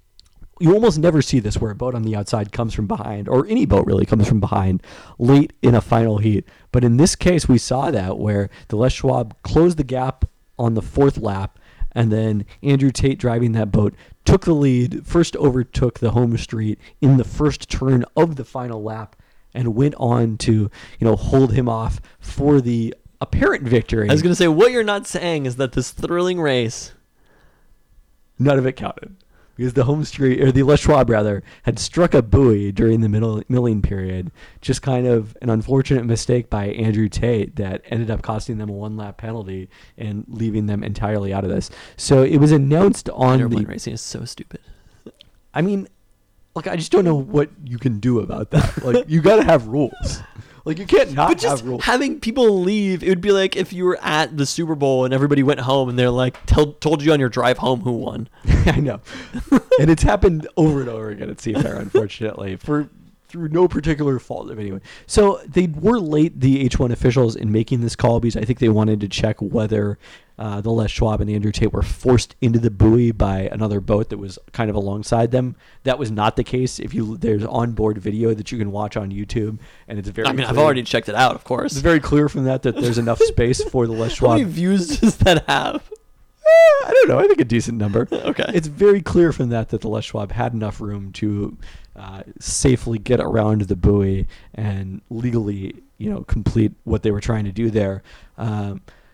You almost never see this where a boat on the outside comes from behind, or any boat really comes from behind late in a final heat. But in this case, we saw that where the Les Schwab closed the gap on the fourth lap, and then Andrew Tate, driving that boat, took the lead, first overtook the Home Street in the first turn of the final lap, and went on to, you know, hold him off for the apparent victory. I was going to say, what you're not saying is that this thrilling race, None of it counted. Because the Home Street, or the Les Schwab rather, had struck a buoy during the middle, milling period. Just kind of an unfortunate mistake by Andrew Tate that ended up costing them a one-lap penalty and leaving them entirely out of this. So it was announced on airplane the... racing is so stupid. I mean, like, I just don't know what you can do about that. Like, you got to have rules. Like, you can't not But just have rules. having people leave, it would be like if you were at the Super Bowl and everybody went home and they're like, tell, told you on your drive home who won. I know. And it's happened over and over again at Seafair, unfortunately, for through no particular fault of anyone. So they were late, the H one officials, in making this call because I think they wanted to check whether uh, the Les Schwab and the Andrew Tate were forced into the buoy by another boat that was kind of alongside them. That was not the case. If you There's onboard video that you can watch on YouTube, and it's very I mean, I've clear. already checked it out, of It's course. very clear from that that there's enough space for the Les How Schwab. many views does that have? Eh, I don't know. I think a decent number. Okay. It's very clear from that that the Les Schwab had enough room to uh, safely get around the buoy and legally, you know, complete what they were trying to do there. Um,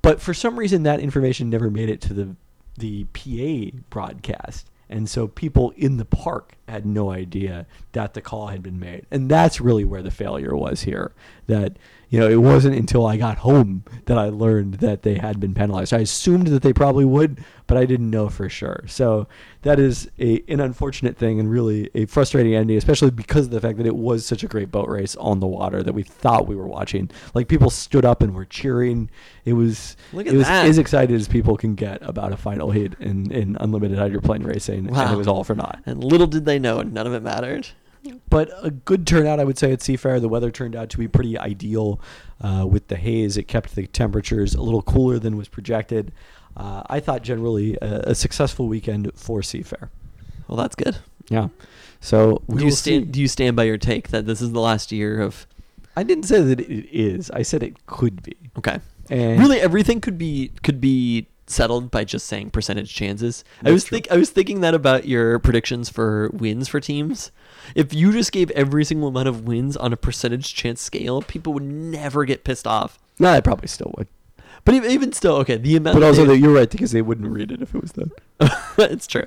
But for some reason, that information never made it to the the P A broadcast. And so people in the park had no idea that the call had been made. And that's really where the failure was here. That, you know, it wasn't until I got home that I learned that they had been penalized. I assumed that they probably would, but I didn't know for sure. So that is a, an unfortunate thing and really a frustrating ending, especially because of the fact that it was such a great boat race on the water that we thought we were watching. Like, people stood up and were cheering. It was, Look at it was that. as excited as people can get about a final heat in, in unlimited hydroplane racing. Wow. And it was all for naught. And little did they know, none of it mattered. But a good turnout, I would say, at Seafair. The weather turned out to be pretty ideal uh, with the haze. It kept the temperatures a little cooler than was projected. Uh, I thought generally a, a successful weekend for Seafair. Well, that's good. Yeah. So we Do you will stand? see. Do you stand by your take that this is the last year of? I didn't say that it is. I said it could be. Okay. And Really, everything could be could be settled by just saying percentage chances. I That's was true. think I was thinking that about your predictions for wins for teams. If you just gave every single amount of wins on a percentage chance scale, people would never get pissed off. No, I probably still would. But even, even still, okay, the amount. But that also, they- that you're right, because they wouldn't read it if it was that. it's true.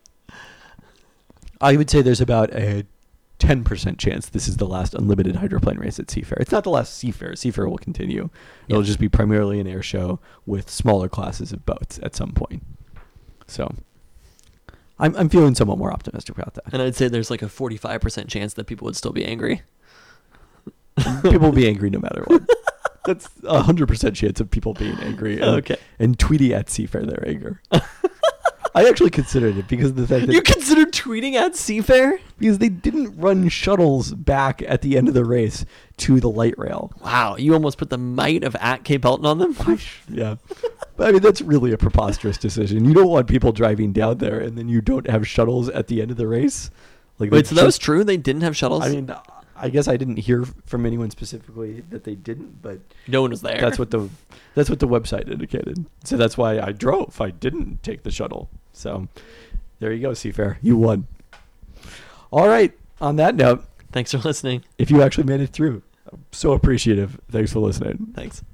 I would say there's about a ten percent chance this is the last unlimited hydroplane race at Seafair. It's not the last Seafair. Seafair will continue. It'll Yeah. just be primarily an air show with smaller classes of boats at some point. So I'm I'm feeling somewhat more optimistic about that. And I'd say there's like a forty-five percent chance that people would still be angry. People will be angry no matter what. That's a hundred percent chance of people being angry. And, Okay. And tweeting at Seafair their anger. I actually considered it because of the fact that You considered tweeting at Seafair? because they didn't run shuttles back at the end of the race to the light rail. Wow, you almost put the might of at Cape Elton on them? Yeah. But I mean, that's really a preposterous decision. You don't want people driving down there and then you don't have shuttles at the end of the race. Like Wait, they so that was just- true? They didn't have shuttles? I mean, I guess I didn't hear from anyone specifically that they didn't, but no one was there. that's what the that's what the website indicated. So that's why I drove. I didn't take the shuttle. So there you go, Seafair. You won. All right. On that note, Thanks for listening. if you actually made it through, I'm so appreciative. Thanks for listening. Thanks.